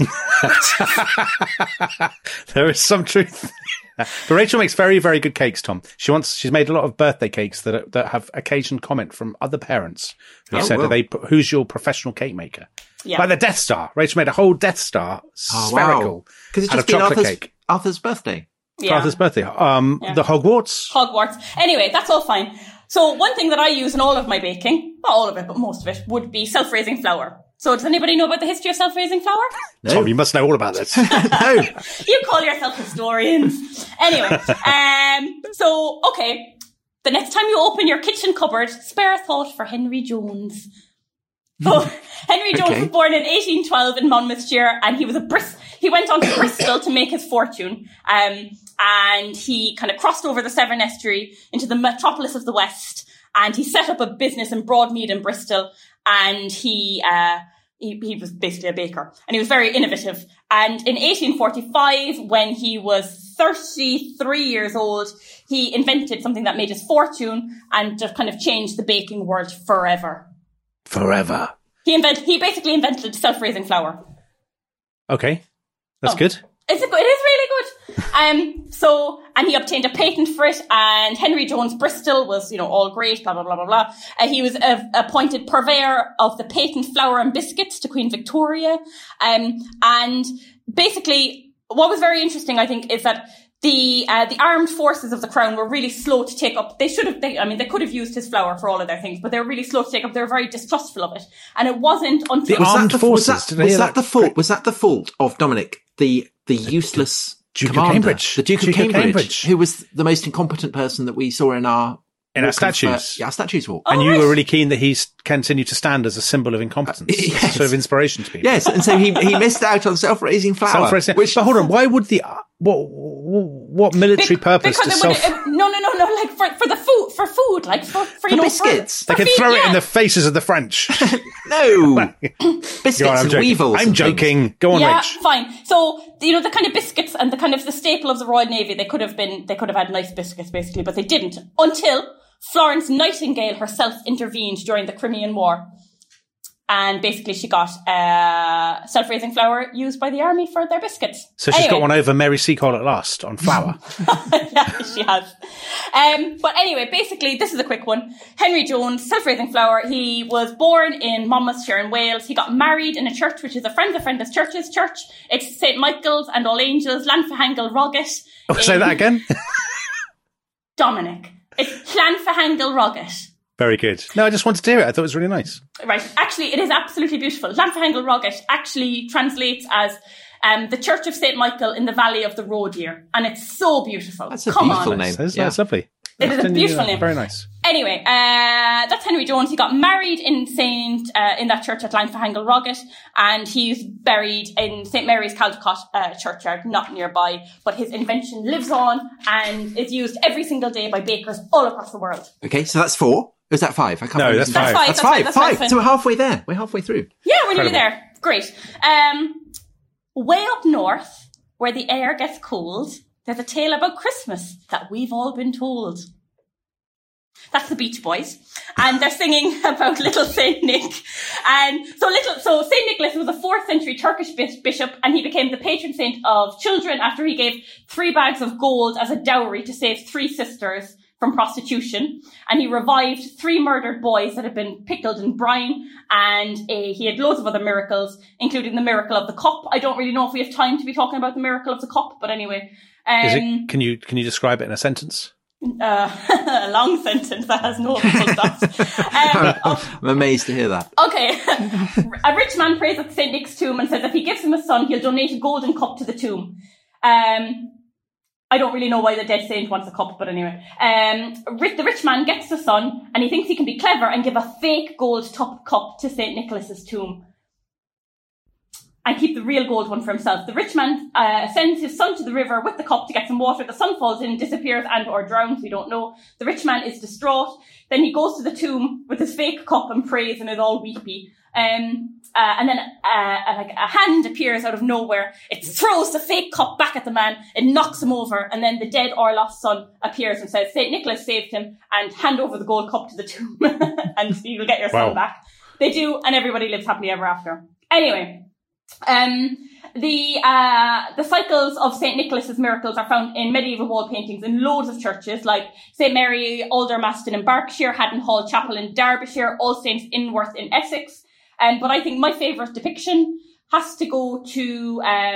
There is some truth. But Rachel makes very, very good cakes, Tom. She's made a lot of birthday cakes that have occasioned comment from other parents who said, who's your professional cake maker? Yeah. Like the Death Star. Rachel made a whole Death Star spherical because it's out just of chocolate cake. Arthur's birthday. Yeah. Arthur's birthday. The Hogwarts. Anyway, that's all fine. So one thing that I use in all of my baking, not all of it, but most of it, would be self-raising flour. So does anybody know about the history of self-raising flour? No. Tom, you must know all about this. No. You call yourself historians. Anyway, so, okay. The next time you open your kitchen cupboard, spare a thought for Henry Jones. So, Henry Jones was born in 1812 in Monmouthshire, and he went on to Bristol to make his fortune. And he kind of crossed over the Severn Estuary into the metropolis of the West, and he set up a business in Broadmead in Bristol, and he was basically a baker, and he was very innovative. And in 1845, when he was 33 years old, he invented something that made his fortune and just kind of changed the baking world forever. Forever. He basically invented self-raising flour. Okay, that's good. It is really good. And he obtained a patent for it, and Henry Jones Bristol was, all great, blah, blah, blah, blah, blah. He was appointed purveyor of the patent flour and biscuits to Queen Victoria. And basically, what was very interesting, I think, is that the armed forces of the crown were really slow to take up. They could have used his flour for all of their things, but they were really slow to take up. They were very distrustful of it. And it wasn't until... The armed forces? Was that the fault of Dominic, the useless Duke commander, of Cambridge. the Duke of Cambridge, who was the most incompetent person that we saw in our statues. Our statues walk. And you were really keen that he continued to stand as a symbol of incompetence, yes. sort of inspiration to people. Yes, and so he missed out on self-raising flour. But hold on, why would what military purpose does No, like for the food, for food, like for biscuits. They could throw it in the faces of the French. No. Biscuits and weevils. I'm joking. Things. Go on, yeah, Rich. Fine. So, the kind of biscuits and the kind of the staple of the Royal Navy, they could have had nice biscuits basically, but they didn't until Florence Nightingale herself intervened during the Crimean War. And basically she got self-raising flour used by the army for their biscuits. So she's got one over Mary Seacole at last on flour. Yeah, she has. But anyway, basically, this is a quick one. Henry Jones, self-raising flour. He was born in Monmouthshire in Wales. He got married in a church, which is a Friends of Friendless Churches church. It's St. Michael's and All Angels, Llanfihangel Roggett. Oh, say that again? Dominic. It's Llanfihangel Roggett. Very good. No, I just wanted to hear it. I thought it was really nice. Right. Actually, it is absolutely beautiful. Llanfihangel Roggett actually translates as the Church of St. Michael in the Valley of the Roe Deer. And it's so beautiful. That's a beautiful name. That's lovely. It is a beautiful name. Very nice. Anyway, that's Henry Jones. He got married in that church at Llanfihangel Roggett, and he's buried in St. Mary's Caldecott churchyard, not nearby. But his invention lives on and is used every single day by bakers all across the world. Okay, so that's 4. Is that 5? I can't remember. That's 5. That's 5. So we're halfway there. We're halfway through. Yeah, we're nearly there. Great. Way up north, where the air gets cold, there's a tale about Christmas that we've all been told. That's the Beach Boys. And they're singing about little Saint Nick. And so Saint Nicholas was a 4th century Turkish bishop, and he became the patron saint of children after he gave 3 bags of gold as a dowry to save 3 sisters from prostitution. And he revived 3 murdered boys that had been pickled in brine. And he had loads of other miracles, including the miracle of the cup. I don't really know if we have time to be talking about the miracle of the cup, but anyway. Can you describe it in a sentence? A long sentence that has no full stops. I'm amazed to hear that. Okay. A rich man prays at St. Nick's tomb and says if he gives him a son, he'll donate a golden cup to the tomb. I don't really know why the dead saint wants a cup, but anyway. The rich man gets the son, and he thinks he can be clever and give a fake gold top cup to St. Nicholas's tomb. And keep the real gold one for himself. The rich man sends his son to the river with the cup to get some water. The son falls in, disappears and or drowns, we don't know. The rich man is distraught. Then he goes to the tomb with his fake cup and prays and is all weepy. And then a hand appears out of nowhere. It throws the fake cup back at the man. It knocks him over. And then the dead or lost son appears and says, St. Nicholas saved him, and hand over the gold cup to the tomb. And you will get your son back. They do, and everybody lives happily ever after. Anyway. The cycles of St. Nicholas's miracles are found in medieval wall paintings in loads of churches, like St. Mary Aldermaston in Berkshire, Haddon Hall Chapel in Derbyshire, All Saints Inworth in Essex. But I think my favourite depiction has to go to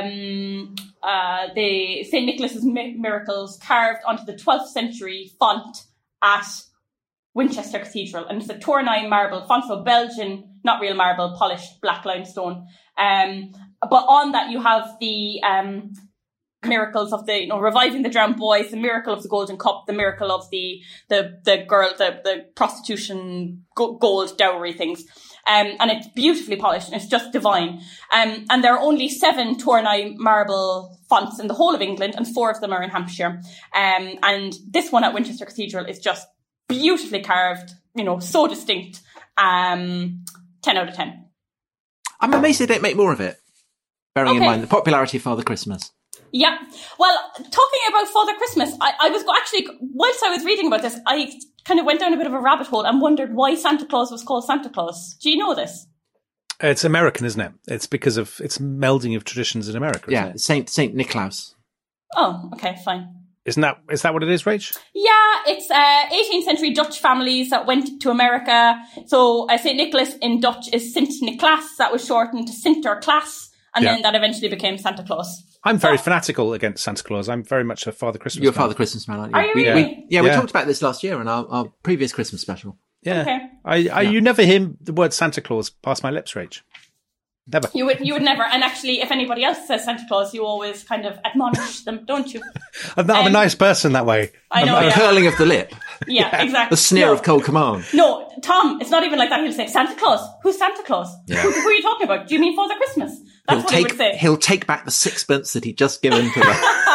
the St. Nicholas's miracles carved onto the 12th century font at Winchester Cathedral, and it's a Tournai marble font, so Belgian, not real marble, polished black limestone. But on that you have the miracles of the, reviving the drowned boys, the miracle of the golden cup, the miracle of the girl, the prostitution gold dowry things. And it's beautifully polished and it's just divine. And there are only 7 Tournai marble fonts in the whole of England, and 4 of them are in Hampshire. And this one at Winchester Cathedral is just beautifully carved, so distinct. 10 out of 10. I'm amazed they don't make more of it, bearing in mind the popularity of Father Christmas. Yeah. Well, talking about Father Christmas, I was actually, whilst I was reading about this, I kind of went down a bit of a rabbit hole and wondered why Santa Claus was called Santa Claus. Do you know this? It's American, isn't it? It's because of it's melding of traditions in America. Yeah, isn't it? Saint Nicholas. Oh, okay, fine. Is that what it is, Rach? Yeah, it's 18th century Dutch families that went to America. So St. Nicholas in Dutch is Sint Niklaas. That was shortened to Sinterklaas, and then that eventually became Santa Claus. I'm very fanatical against Santa Claus. I'm very much a Father Christmas You're man. a Father Christmas man, aren't you? Are you really? We talked about this last year in our previous Christmas special. Yeah. Okay. You never hear the word Santa Claus pass my lips, Rach. Never. You would never. And actually, if anybody else says Santa Claus, you always kind of admonish them, don't you? I'm a nice person that way. I know. A curling of the lip. Yeah, exactly. The sneer of cold command. No, Tom, it's not even like that. He'll say, Santa Claus? Who's Santa Claus? Yeah. Who are you talking about? Do you mean Father Christmas? That's what he would say. He'll take back the 6pence that he'd just given to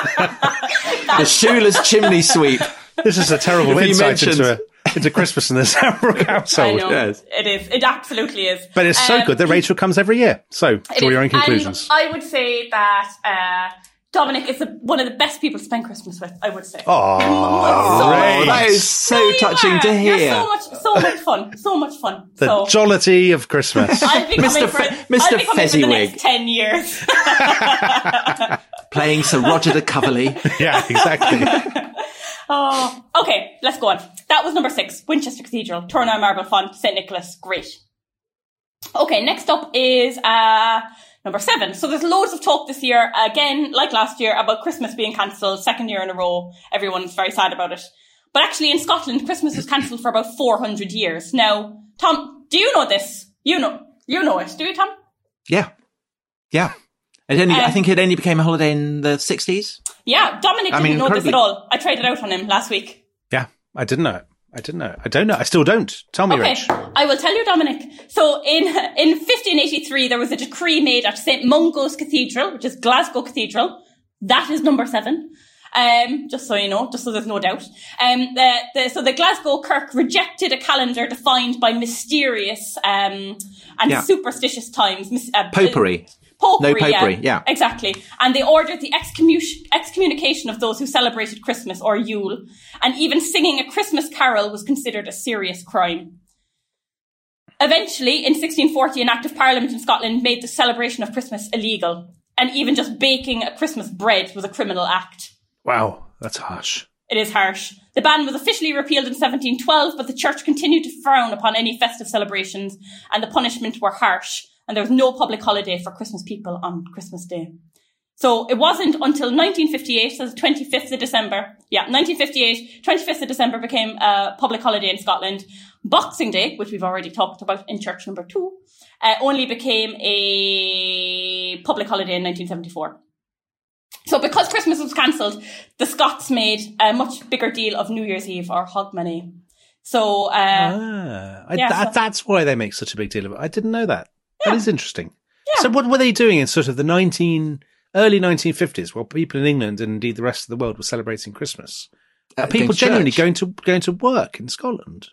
the shoeless chimney sweep. This is a terrible insight into Christmas in the Sambrook household. I know. Yes. It is. It absolutely is. But it's so good that Rachel comes every year. So draw your own conclusions. And I would say that Dominic is one of the best people to spend Christmas with, I would say. Oh, that is so touching to hear. You're so much fun. So much fun. The jollity of Christmas. I'll be coming for the next 10 years. Playing Sir Roger de Coverley. Yeah, exactly. Oh, okay, let's go on. That was number 6, Winchester Cathedral, Tournai marble font, St. Nicholas. Great. Okay, next up is number 7. So there's loads of talk this year, again, like last year, about Christmas being cancelled, 2nd year in a row. Everyone's very sad about it. But actually in Scotland, Christmas was cancelled for about 400 years. Now, Tom, do you know this? You know it, do you, Tom? Yeah. I think it only became a holiday in the 60s. Yeah, Dominic didn't know this at all. I tried it out on him last week. Yeah, I didn't know it. I don't know. I still don't. Tell me, Rich. I will tell you, Dominic. So in 1583, there was a decree made at St. Mungo's Cathedral, which is Glasgow Cathedral. That is number 7. Just so you know, just so there's no doubt. So the Glasgow Kirk rejected a calendar defined by mysterious and superstitious times. Popery. Popery, no popery, yeah. Exactly. And they ordered the excommunication of those who celebrated Christmas or Yule. And even singing a Christmas carol was considered a serious crime. Eventually, in 1640, an Act of Parliament in Scotland made the celebration of Christmas illegal. And even just baking a Christmas bread was a criminal act. Wow, that's harsh. It is harsh. The ban was officially repealed in 1712, but the church continued to frown upon any festive celebrations, and the punishment were harsh. And there was no public holiday for Christmas people on Christmas Day. So it wasn't until 1958, so the 25th of December. Yeah, 1958, 25th of December became a public holiday in Scotland. Boxing Day, which we've already talked about in church number 2, only became a public holiday in 1974. So because Christmas was cancelled, the Scots made a much bigger deal of New Year's Eve, or Hogmanay. So, that's why they make such a big deal of it. I didn't know that. That is interesting. Yeah. So what were they doing in sort of the early 1950s while people in England and indeed the rest of the world were celebrating Christmas? Are people genuinely going to work in Scotland?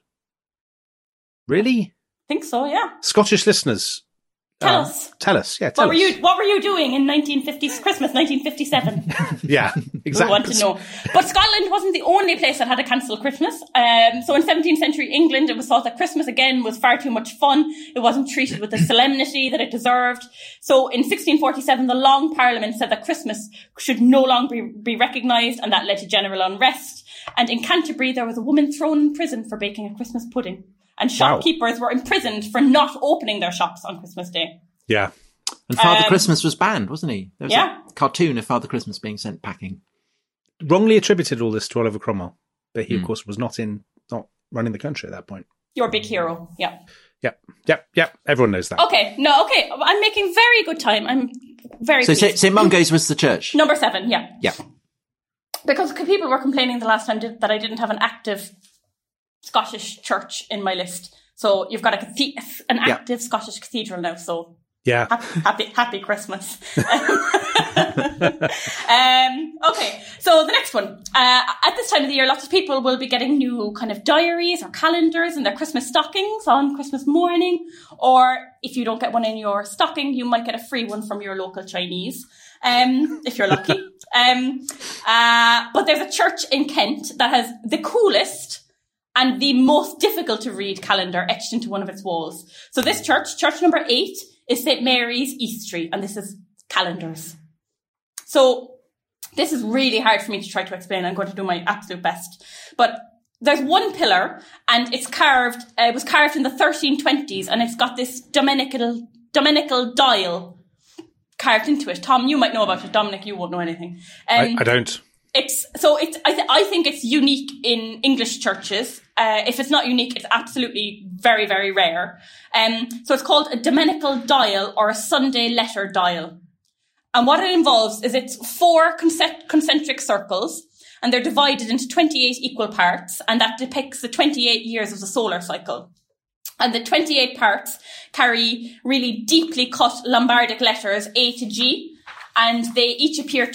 Really? I think so, yeah. Scottish listeners, tell us. Yeah, tell us. What were you doing in 1950s Christmas, 1957? Yeah, exactly. We want to know. But Scotland wasn't the only place that had a cancelled Christmas. So in 17th century England, it was thought that Christmas again was far too much fun. It wasn't treated with the solemnity that it deserved. So in 1647, the Long Parliament said that Christmas should no longer be recognised, and that led to general unrest. And in Canterbury, there was a woman thrown in prison for baking a Christmas pudding. And shopkeepers were imprisoned for not opening their shops on Christmas Day. Yeah. And Father Christmas was banned, wasn't he? There was a cartoon of Father Christmas being sent packing. Wrongly attributed all this to Oliver Cromwell, but he, of course, was not running the country at that point. Your big hero. Yeah. Yep. Everyone knows that. Okay. I'm making very good time. I'm very So pleased. St. Mungo's was the church? Number 7, yeah. Yeah. Because people were complaining the last time that I didn't have an active Scottish church in my list. So you've got an active Scottish cathedral now, so yeah. Happy Christmas. Okay, so the next one. At this time of the year, lots of people will be getting new kind of diaries or calendars in their Christmas stockings on Christmas morning. Or if you don't get one in your stocking, you might get a free one from your local Chinese, if you're lucky. But there's a church in Kent that has the coolest and the most difficult to read calendar etched into one of its walls. So this church number 8, is St. Mary's Eastry, and this is calendars. So this is really hard for me to try to explain. I'm going to do my absolute best. But there's one pillar, and it's carved. It was carved in the 1320s, and it's got this Dominical dial carved into it. Tom, you might know about it. Dominic, you won't know anything. I don't. I think it's unique in English churches. If it's not unique, it's absolutely very, very rare. So it's called a Dominical dial or a Sunday letter dial. And what it involves is it's 4 concentric circles, and they're divided into 28 equal parts, and that depicts the 28 years of the solar cycle. And the 28 parts carry really deeply cut Lombardic letters A to G, and they each appear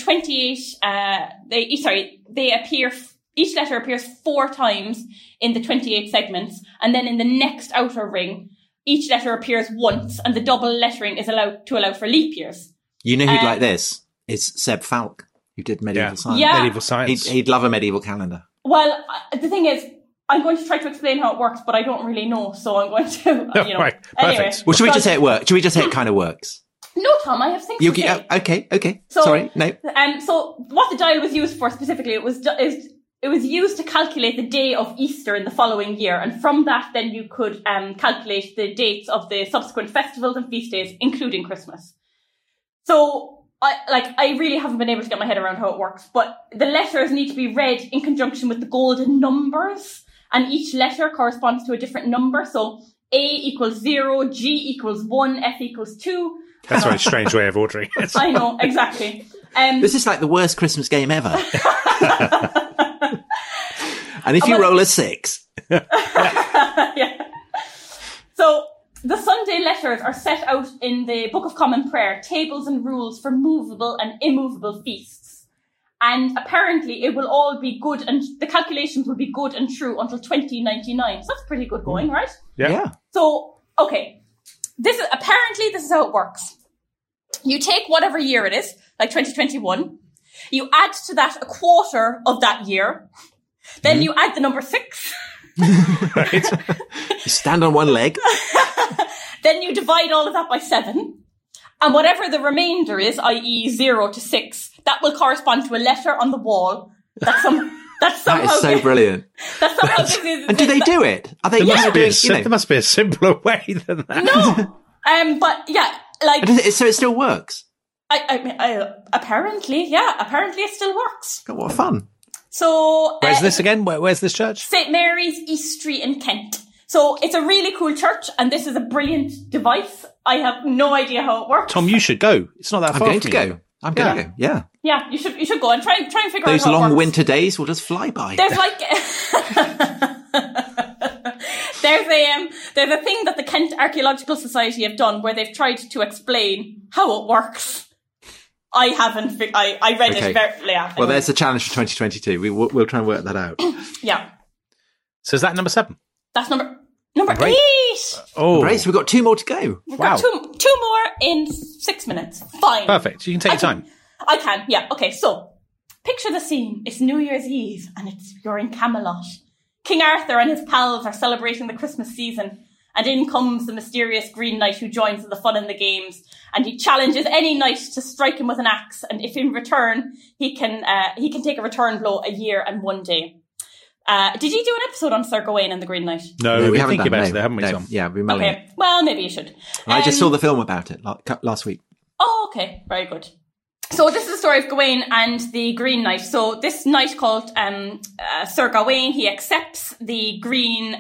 each letter appears 4 times in the 28 segments, and then in the next outer ring, each letter appears once, and the double lettering is allowed for leap years. You know who'd like this? It's Seb Falk, who did medieval science. Yeah. Medieval science. He'd love a medieval calendar. Well, the thing is, I'm going to try to explain how it works, but I don't really know, so I'm going to, Right, anyway. perfect. Well, should we just say it works? Should we just say it kind of works? No, Tom, I have things to say. Okay. So, sorry, no. So what the dial was used for specifically, it was used to calculate the day of Easter in the following year, and from that then you could calculate the dates of the subsequent festivals and feast days, including Christmas. So I really haven't been able to get my head around how it works, but the letters need to be read in conjunction with the golden numbers, and each letter corresponds to a different number. So A equals 0, G equals 1, F equals 2. That's a very strange way of ordering it. I know, exactly. This is like the worst Christmas game ever. And if you roll a 6. Yeah. So the Sunday letters are set out in the Book of Common Prayer, tables and rules for movable and immovable feasts. And apparently it will all be good, and the calculations will be good and true until 2099. So that's pretty good going, right? Yeah. So, okay. This is how it works. You take whatever year it is, like 2021. You add to that a quarter of that year. Then you add the number 6. Right. You stand on one leg. Then you divide all of that by 7. And whatever the remainder is, i.e. 0 to 6, that will correspond to a letter on the wall. That is so brilliant. That somehow gives you And do they do it? Are they There must be a simpler way than that. No. But yeah, like. So it still works? Apparently it still works. God, what fun. So. Where's this again? Where's this church? St. Mary's Eastry in Kent. So it's a really cool church, and this is a brilliant device. I have no idea how it works. Tom, you should go. It's not that far. I'm going to go. Yeah. Yeah, you should go and try and figure out Those how it long works. winter days will just fly by. There's like there's a thing that the Kent Archaeological Society have done where they've tried to explain how it works. I haven't. I read it very. Yeah. Well, there's a challenge for 2022. We'll try and work that out. Yeah. So is that number 7? That's number 8. Oh, Great. So we've got 2 more to go. We've got two more in 6 minutes. Fine. perfect. You can take your time. I can. Yeah. Okay. So picture the scene. It's New Year's Eve, and you're in Camelot. King Arthur and his pals are celebrating the Christmas season, and in comes the mysterious Green Knight who joins in the fun and the games, and he challenges any knight to strike him with an axe, and if in return he can take a return blow a year and 1 day. Did you do an episode on Sir Gawain and the Green Knight? No, we haven't about it, haven't we, Tom? Yeah, we're mulling it. Well, maybe you should. I just saw the film about it last week. Oh, okay. Very good. So this is the story of Gawain and the Green Knight. So this knight called Sir Gawain, he accepts the Green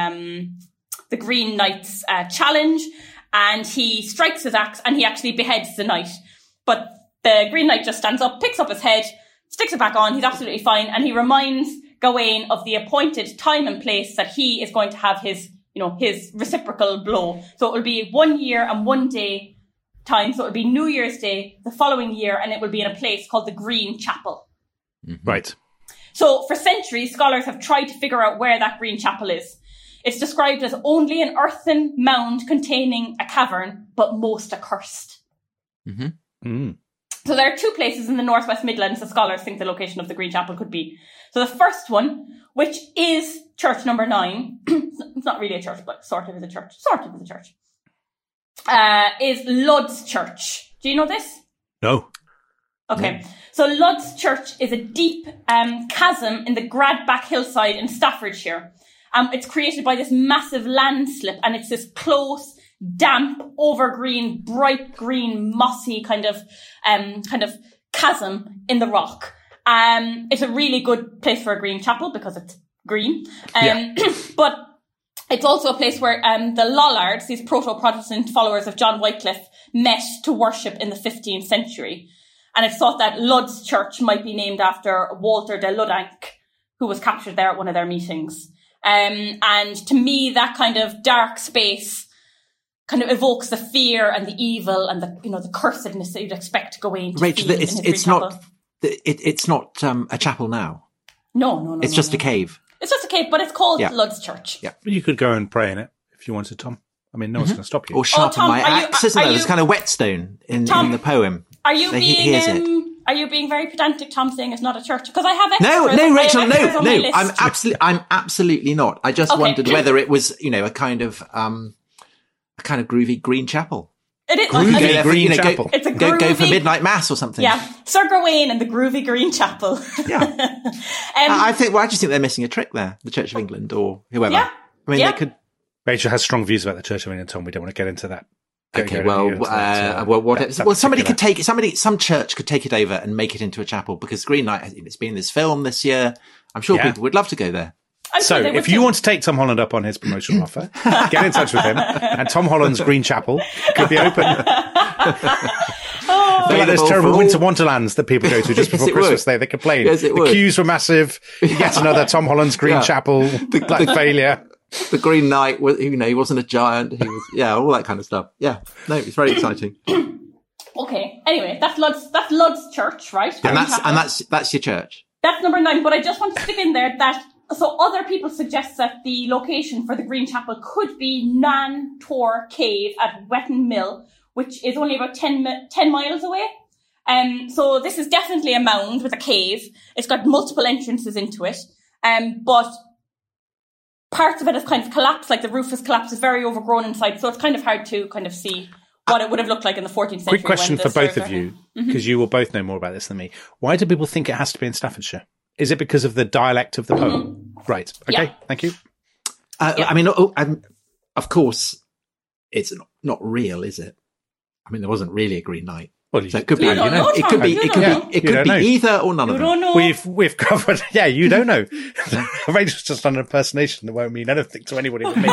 Knight's challenge, and he strikes his axe and he actually beheads the knight. But the Green Knight just stands up, picks up his head, sticks it back on. He's absolutely fine, and he reminds Gawain of the appointed time and place that he is going to have his reciprocal blow. So it will be 1 year and 1 day time, so it will be New Year's Day the following year, and it will be in a place called the Green Chapel. Mm-hmm. Right. So for centuries, scholars have tried to figure out where that Green Chapel is. It's described as only an earthen mound containing a cavern, but most accursed. Mm-hmm. Mm. So there are 2 places in the Northwest Midlands that scholars think the location of the Green Chapel could be. So the first one, which is church number 9, it's not really a church, but sort of is a church, is Lud's Church. Do you know this? No. Okay. No. So Lud's Church is a deep chasm in the Gradbach hillside in Staffordshire. It's created by this massive landslip, and it's this close, damp, overgreen, bright green, mossy kind of chasm in the rock. It's a really good place for a green chapel because it's green. But it's also a place where the Lollards, these proto-Protestant followers of John Wycliffe, met to worship in the 15th century. And it's thought that Lud's Church might be named after Walter de Ludank, who was captured there at one of their meetings. And to me, that kind of dark space kind of evokes the fear and the evil and the cursedness that you'd expect Gawain to Rachel, feel it's not a chapel now. No. It's just a cave. It's just a cave, but it's called Lud's Church. Yeah. You could go and pray in it if you wanted, Tom. I mean, no one's going to stop you. Or sharpen my axe, isn't there? There's kind of whetstone in the poem. Are you being very pedantic, Tom, saying it's not a church? Because I have extras. No, Rachel, no. I'm absolutely not. I just wondered whether it was, a kind of groovy green chapel. It is groovy green chapel. It's a groovy, go for midnight mass or something. Yeah, Sir Gawain and the groovy green chapel. Yeah. I just think they're missing a trick there. The Church of England or whoever. Yeah. I mean, they could. Rachel has strong views about the Church of England, Tom. We don't want to get into that. Somebody could take it. Some church could take it over and make it into a chapel, because Green Knight, it's been this film this year. I'm sure people would love to go there. So if you want to take Tom Holland up on his promotional offer, get in touch with him, and Tom Holland's Green Chapel could be open. Like those terrible winter wonderlands that people go to just before Christmas Day. They complain. Yes, the queues were massive. Yet another Tom Holland's Green Chapel failure. The Green Knight was, he wasn't a giant. He was, all that kind of stuff. Yeah, no, it's very exciting. Okay. Anyway, that's Lud's Church, right? And that's your church. That's number 9. But I just want to stick in there that other people suggest that the location for the Green Chapel could be Nan Tor Cave at Wetton Mill, which is only about 10 miles away. So this is definitely a mound with a cave. It's got multiple entrances into it. But parts of it has kind of collapsed, like the roof has collapsed, it's very overgrown inside, so it's kind of hard to kind of see what it would have looked like in the 14th century. Quick question for both of you, because you will both know more about this than me. Why do people think it has to be in Staffordshire? Is it because of the dialect of the poem? Right. Okay, thank you. I mean, of course, it's not real, is it? I mean, there wasn't really a Green Knight. Well, so it could be, it could be either or none of them. Don't know. We've covered. Yeah, you don't know. Rachel's just done an impersonation that won't mean anything to anybody but me.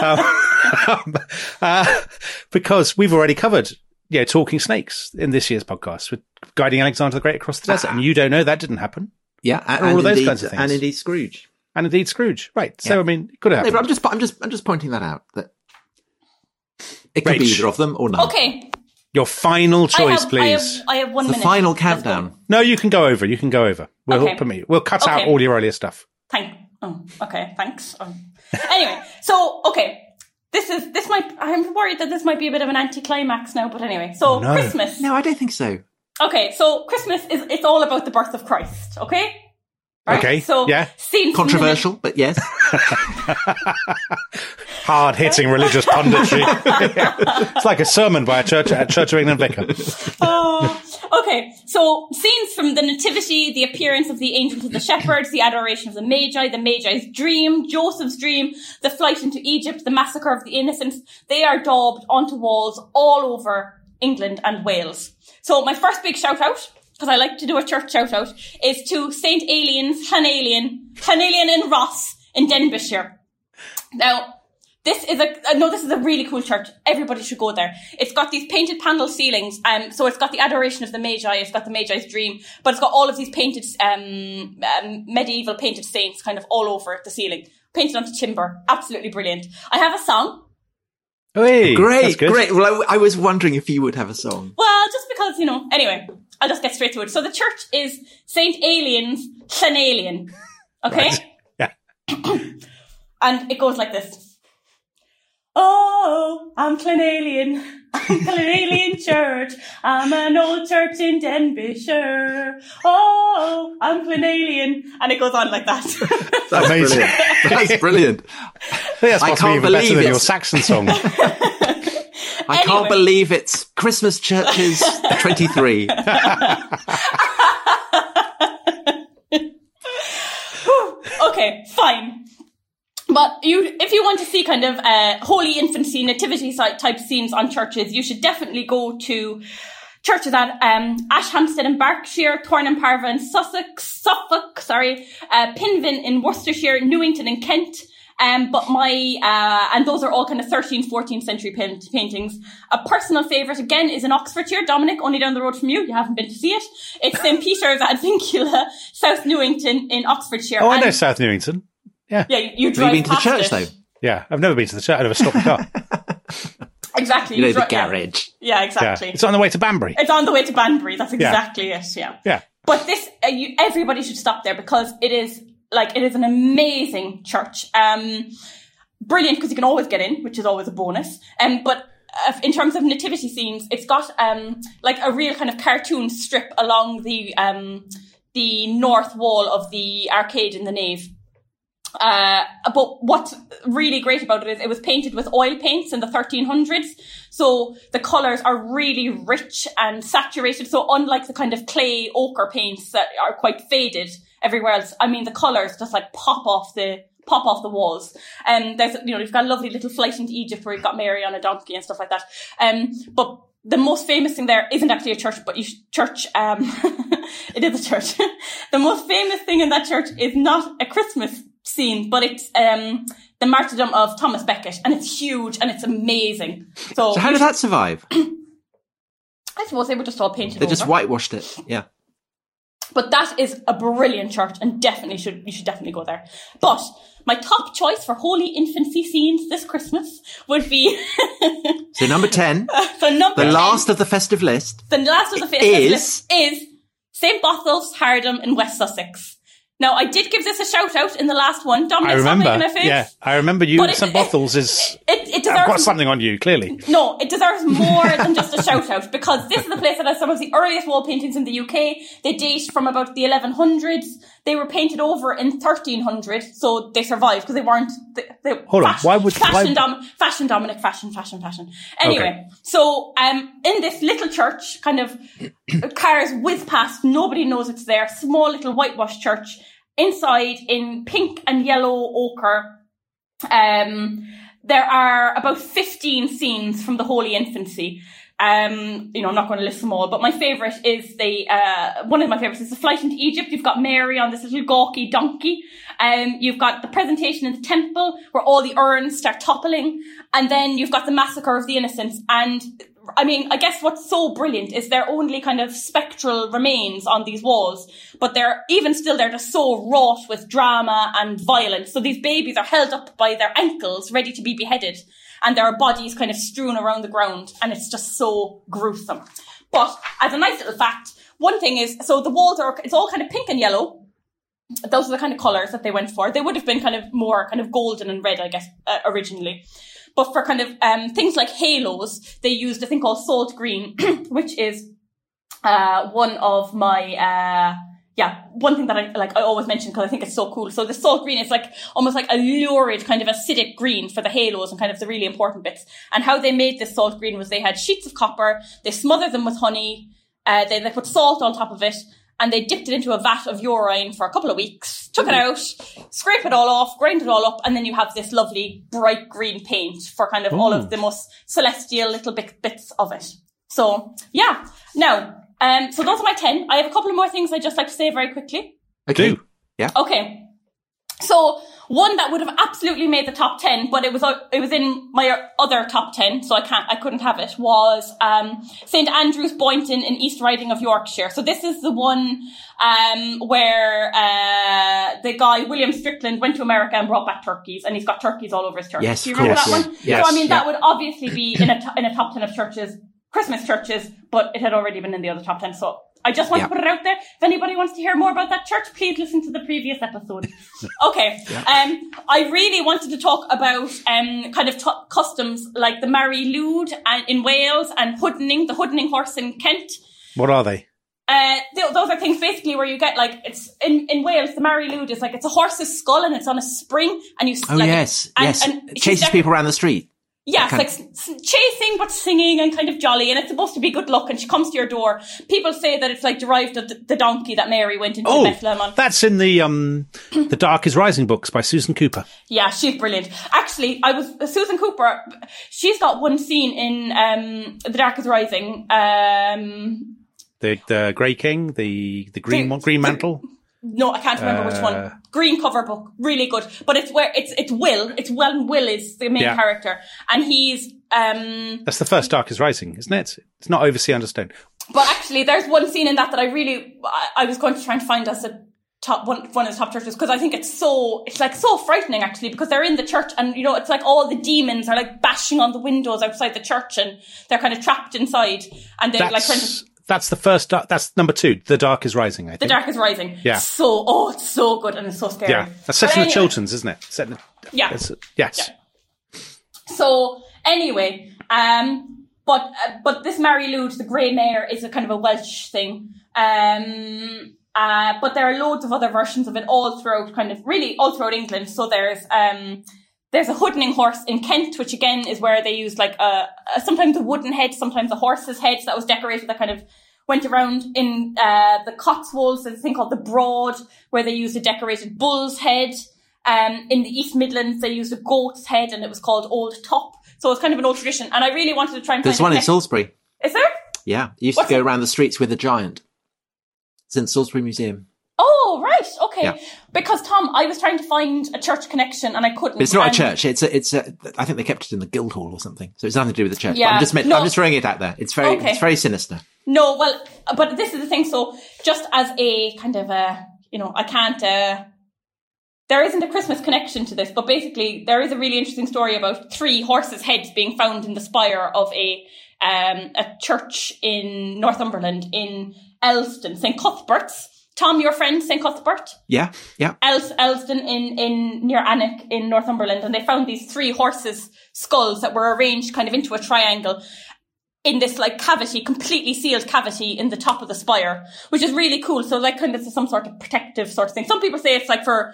Because we've already covered, talking snakes in this year's podcast with guiding Alexander the Great across the desert, and you don't know that didn't happen. Yeah, and all of those kinds of things, and indeed Scrooge, right? Yeah. So I mean, it could have happened. No, but I'm just pointing that out, that it could be either of them or none. Okay. Your final choice, please. I have 1 minute. The final countdown. No, you can go over. We'll cut out all your earlier stuff. Okay, thanks. Anyway, so I'm worried that this might be a bit of an anticlimax now, but anyway. So Christmas. No, I don't think so. Okay, so Christmas it's all about the birth of Christ, okay? Right? Okay. So controversial, but yes. Hard-hitting religious punditry. It's like a sermon by a Church of England vicar. Okay, so scenes from the Nativity, the appearance of the angel to the shepherds, the adoration of the Magi's dream, Joseph's dream, the flight into Egypt, the massacre of the innocents, they are daubed onto walls all over England and Wales. So my first big shout out, because I like to do a church shout out, is to St. Ailean's Llanelian in Ross in Denbighshire. Now, this is a really cool church. Everybody should go there. It's got these painted panel ceilings. So it's got the Adoration of the Magi. It's got the Magi's Dream, but it's got all of these painted, medieval painted saints kind of all over the ceiling, painted onto timber. Absolutely brilliant. I have a song. Hey, great. Well, I was wondering if you would have a song. Well, just because, anyway, I'll just get straight to it. So the church is St. Ailean's Llanelian. Okay? Right. Yeah. And it goes like this. Oh, I'm Llanelian. I'm Llanelian Church. I'm an old church in Denbighshire. Oh, I'm Llanelian. And it goes on like that. That's amazing. That's brilliant. That's possibly even better than your Saxon song. I can't believe it's Christmas Churches 23. Okay, fine. But if you want to see kind of Holy Infancy, nativity type scenes on churches, you should definitely go to churches at Ashhampstead in Berkshire, Thorne and Parva in Suffolk, Pinvin in Worcestershire, Newington in Kent. And those are all kind of 13th, 14th century paintings. A personal favourite, again, is in Oxfordshire. Dominic, only down the road from you. You haven't been to see it. It's St. Peter's at Vincula, South Newington in Oxfordshire. Oh, I know South Newington. Yeah. Yeah, you drive been to the church, though? Yeah, I've never been to the church. I never stopped the car. Exactly. The garage. Yeah, exactly. Yeah. It's on the way to Banbury. It's on the way to Banbury. That's exactly it, yeah. Yeah. But this, everybody should stop there because it is an amazing church. Brilliant because you can always get in, which is always a bonus. But in terms of nativity scenes, it's got a real kind of cartoon strip along the north wall of the arcade in the nave. But what's really great about it is it was painted with oil paints in the 1300s. So the colours are really rich and saturated. So unlike the kind of clay ochre paints that are quite faded everywhere else, I mean, the colours just like pop off the walls. There's, you've got a lovely little flight into Egypt where you've got Mary on a donkey and stuff like that. But the most famous thing there isn't actually a church, but it is a church. The most famous thing in that church is not a Christmas scene, but it's the martyrdom of Thomas Becket, and it's huge and it's amazing. So how did that survive? I suppose they were just all painted. They just whitewashed it, yeah. But that is a brilliant church, and you should definitely go there. But my top choice for Holy Infancy scenes this Christmas would be so number 10. The 10, last of the festive list. The last of the festive list is St. Botolph's, Hardham in West Sussex. Now, I did give this a shout out in the last one. Dominic, I remember. Stop making a face. Yeah, I remember you. St. Botolph's is. It deserves, I've got something on you, clearly. No, it deserves more than just a shout out because this is the place that has some of the earliest wall paintings in the UK. They date from about the 1100s. They were painted over in 1300, so they survived because they weren't. Hold on, why would fashion, Dominic, fashion. Anyway, okay. So in this little church, kind of cars whiz past, nobody knows it's there. Small little whitewashed church. Inside, in pink and yellow ochre, there are about 15 scenes from the Holy Infancy. I'm not going to list them all, but my favourite is one of my favourites is the flight into Egypt. You've got Mary on this little gawky donkey. You've got the presentation in the temple where all the urns start toppling. And then you've got the massacre of the innocents. And I mean, I guess what's so brilliant is they're only kind of spectral remains on these walls, but they're just so wrought with drama and violence. So these babies are held up by their ankles, ready to be beheaded, and there are bodies kind of strewn around the ground, and it's just so gruesome. But as a nice little fact, one thing is, so the walls it's all kind of pink and yellow. Those are the kind of colours that they went for. They would have been kind of more kind of golden and red, I guess, originally. But for kind of things like halos, they used a thing called salt green, which is one of my one thing that I always mention because I think it's so cool. So the salt green is like almost like a lurid kind of acidic green for the halos and kind of the really important bits. And how they made this salt green was they had sheets of copper, they smothered them with honey, they put salt on top of it, and they dipped it into a vat of urine for a couple of weeks, took it out, scrape it all off, grind it all up, and then you have this lovely bright green paint for kind of all of the most celestial little bits of it. So, yeah. Now, so those are my 10. I have a couple of more things I'd just like to say very quickly. Okay. Do. Yeah. Okay. So one that would have absolutely made the top 10, but it was in my other top 10, so I couldn't have it, was St Andrew's Boynton in East Riding of Yorkshire. So this is the one where the guy William Strickland went to America and brought back turkeys, and he's got turkeys all over his church. Yes, do you remember that one? Yes. So I mean, that would obviously be in a top 10 of churches, Christmas churches, but it had already been in the other top 10. So I just want to put it out there. If anybody wants to hear more about that church, please listen to the previous episode. Okay. I really wanted to talk about kind of customs like the Mary Lwyd in Wales and the hoodening horse in Kent. What are they? Those are things basically where you get like, it's in Wales, the Mary Lwyd is like, it's a horse's skull and it's on a spring and you and chases people around the street. Yeah, it's like chasing but singing and kind of jolly, and it's supposed to be good luck, and she comes to your door. People say that it's like derived of the donkey that Mary went into Bethlehem on. That's in the Dark is Rising books by Susan Cooper. Yeah, she's brilliant. Actually, Susan Cooper, she's got one scene in The Dark is Rising. The Grey King, the Green Mantle. No, I can't remember which one. Green cover book, really good. But it's Will. It's when Will is the main character, and he's That's the first Dark is Rising, isn't it? It's not Oversea Under Stone. But actually, there's one scene in that I was going to try and find us a one of the top churches, because I think it's so frightening actually, because they're in the church and it's like all the demons are like bashing on the windows outside the church and they're kind of trapped inside and they're like trying to. That's the first. That's number 2. The Dark is Rising. I think. The Dark is Rising. Yeah. it's so good and it's so scary. Yeah. That's set in the Chilterns, isn't it? Yes. Yeah. So anyway, but this Mary Lwyd, the Grey Mare, is a kind of a Welsh thing. But there are loads of other versions of it all throughout England. So there's a hoodening horse in Kent, which again is where they use like sometimes a wooden head, sometimes a horse's head that was decorated, that kind of went around. In the Cotswolds, there's a thing called the Broad, where they used a decorated bull's head. In the East Midlands, they used a goat's head, and it was called Old Top. So it's kind of an old tradition. And I really wanted to try and There's one in Salisbury. Is there? Yeah. You used to go around the streets with a giant. It's in Salisbury Museum. Oh, right. Okay. Yeah. Because, Tom, I was trying to find a church connection and I couldn't. It's not a church. It's I think they kept it in the Guildhall or something. So it's nothing to do with the church. Yeah. But I'm just throwing it out there. It's very sinister. No, well, but this is the thing. So just as a kind of I can't, there isn't a Christmas connection to this, but basically there is a really interesting story about 3 horses' heads being found in the spire of a church in Northumberland in Elsdon, St. Cuthbert's. Tom, your friend, St. Cuthbert? Yeah. Elsdon in near Alnwick in Northumberland, and they found these 3 horses' skulls that were arranged kind of into a triangle in this like cavity, completely sealed cavity in the top of the spire, which is really cool. So like kind of some sort of protective sort of thing. Some people say it's like for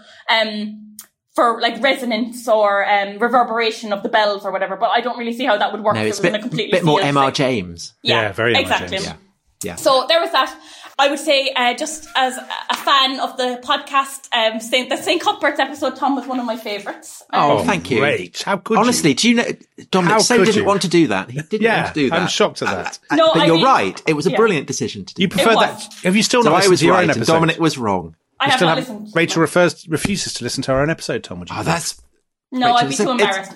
like resonance or reverberation of the bells or whatever, but I don't really see how that would work. No, it's a bit more M.R. James. Yeah, very exactly. M.R. James. Yeah. So there was that. I would say, just as a fan of the podcast, the St. Cuthbert's episode, Tom, was one of my favourites. Thank you. Great. How could Honestly, you? Do you know, Dominic didn't want to do that. He didn't want to do that. I'm shocked at that. But you're right. It was a brilliant decision to do. You prefer that? Have you still not listened to your own episode? Dominic was wrong. I have not listened. Rachel refuses to listen to her own episode, Tom. Would you? No, I'd be too embarrassed.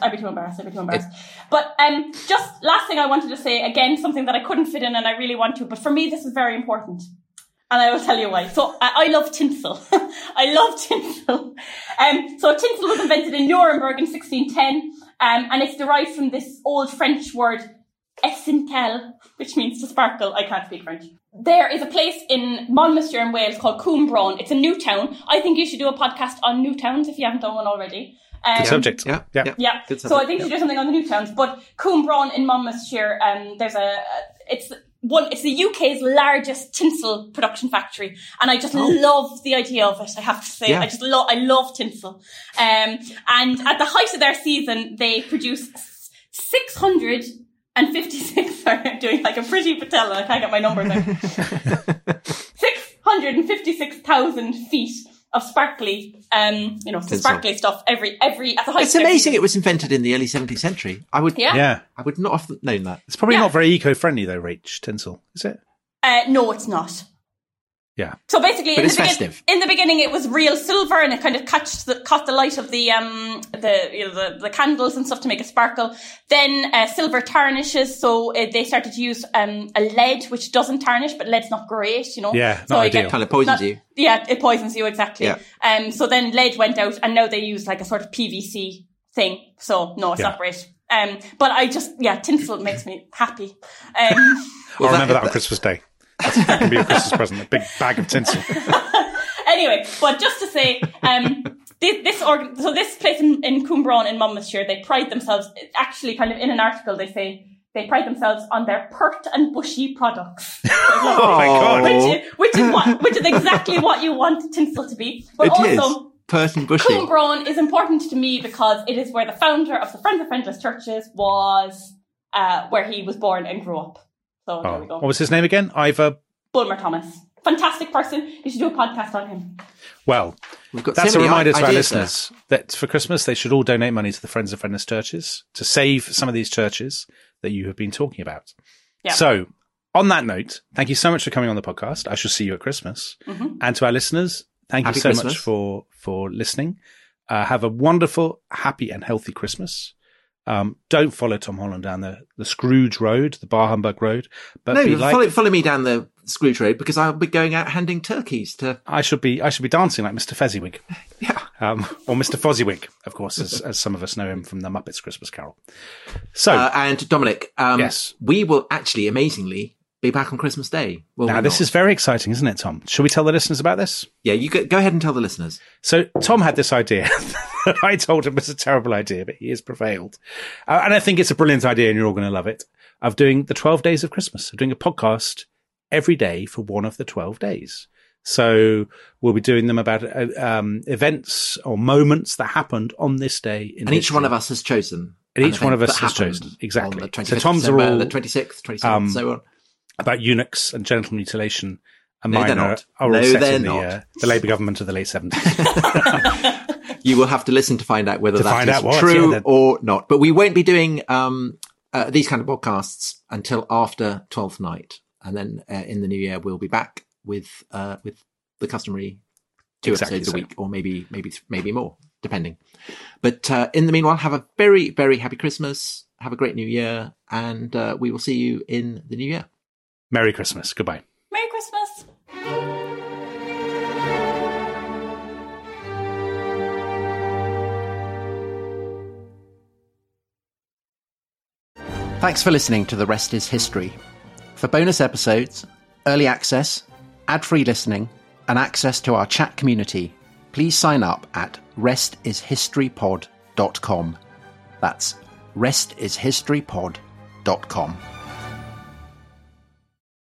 But just last thing I wanted to say, again, something that I couldn't fit in and I really want to, but for me this is very important. And I will tell you why. So I love tinsel. I love tinsel. So tinsel was invented in Nuremberg in 1610, and it's derived from this old French word essentel, which means to sparkle. I can't speak French. There is a place in Monmouthshire in Wales called Coombraun. It's a new town. I think you should do a podcast on new towns if you haven't done one already. Good subject. Yeah. Good subject. So I think you should do something on the new towns. But Coombraun in Monmouthshire, it's the UK's largest tinsel production factory, and I just love the idea of it. I have to say, I love tinsel. And at the height of their season, they produce 656. Sorry, I'm doing like a pretty patella. I can't get my numbers out. 656,000 feet of sparkly, sparkly stuff every at the height. It's amazing it was invented in the early 17th century. I would not have known that. It's probably not very eco-friendly though, Rach, tinsel, is it? No, it's not. Yeah. So basically, but in the beginning, it was real silver, and it kind of caught the light of the candles and stuff to make it sparkle. Then silver tarnishes, so they started to use a lead, which doesn't tarnish, but lead's not great, you know. Yeah, not ideal. Kind of poisons you. Yeah, it poisons you exactly. Yeah. So then lead went out, and now they use like a sort of PVC thing. So no, it's not great. But I just tinsel makes me happy. I'll remember that on Christmas Day. That can be a Christmas present, a big bag of tinsel. Anyway, but just to say, this place in Coombraun in Monmouthshire, they pride themselves, actually kind of in an article they say, they pride themselves on their pert and bushy products. Oh my God. Which is exactly what you want tinsel to be. But also, pert and bushy. Coombraun is important to me because it is where the founder of the Friends of Friendless Churches was, where he was born and grew up. So there we go. What was his name again? Ivor Bulmer Thomas. Fantastic person. You should do a podcast on him. Well, that's a reminder to our listeners that for Christmas they should all donate money to the Friends of Friendless Churches to save some of these churches that you have been talking about. Yeah. So, on that note, thank you so much for coming on the podcast. I shall see you at Christmas. Mm-hmm. And to our listeners, thank you so much for listening. Have a wonderful, happy and healthy Christmas. Don't follow Tom Holland down the Scrooge Road, the Bar Humbug Road. But follow me down the Scrooge Road because I'll be going out handing turkeys to. I should be dancing like Mr. Fezziwig. Yeah. Or Mr. Fozziwig, of course, as some of us know him from the Muppets Christmas Carol. So, and Dominic, yes, we will actually amazingly be back on Christmas Day. Now, this is very exciting, isn't it, Tom? Shall we tell the listeners about this? Yeah, you go ahead and tell the listeners. So Tom had this idea that I told him was a terrible idea, but he has prevailed. And I think it's a brilliant idea and you're all going to love it, of doing the 12 days of Christmas, of doing a podcast every day for one of the 12 days. So we'll be doing them about events or moments that happened on this day. And each one of us has chosen. And each one of us has chosen. Exactly. On the 25th so Tom's December, are all the 26th, 27th, so on. About eunuchs and genital mutilation. And no, mine are all set in the Labour government of the late 70s. You will have to listen to find out whether that is true or not. But we won't be doing these kind of podcasts until after 12th night. And then in the new year, we'll be back with the customary 2 episodes a week, or maybe more, depending. But in the meanwhile, have a very, very happy Christmas. Have a great new year. And we will see you in the new year. Merry Christmas. Goodbye. Merry Christmas. Thanks for listening to The Rest is History. For bonus episodes, early access, ad-free listening, and access to our chat community, please sign up at restishistorypod.com. That's restishistorypod.com.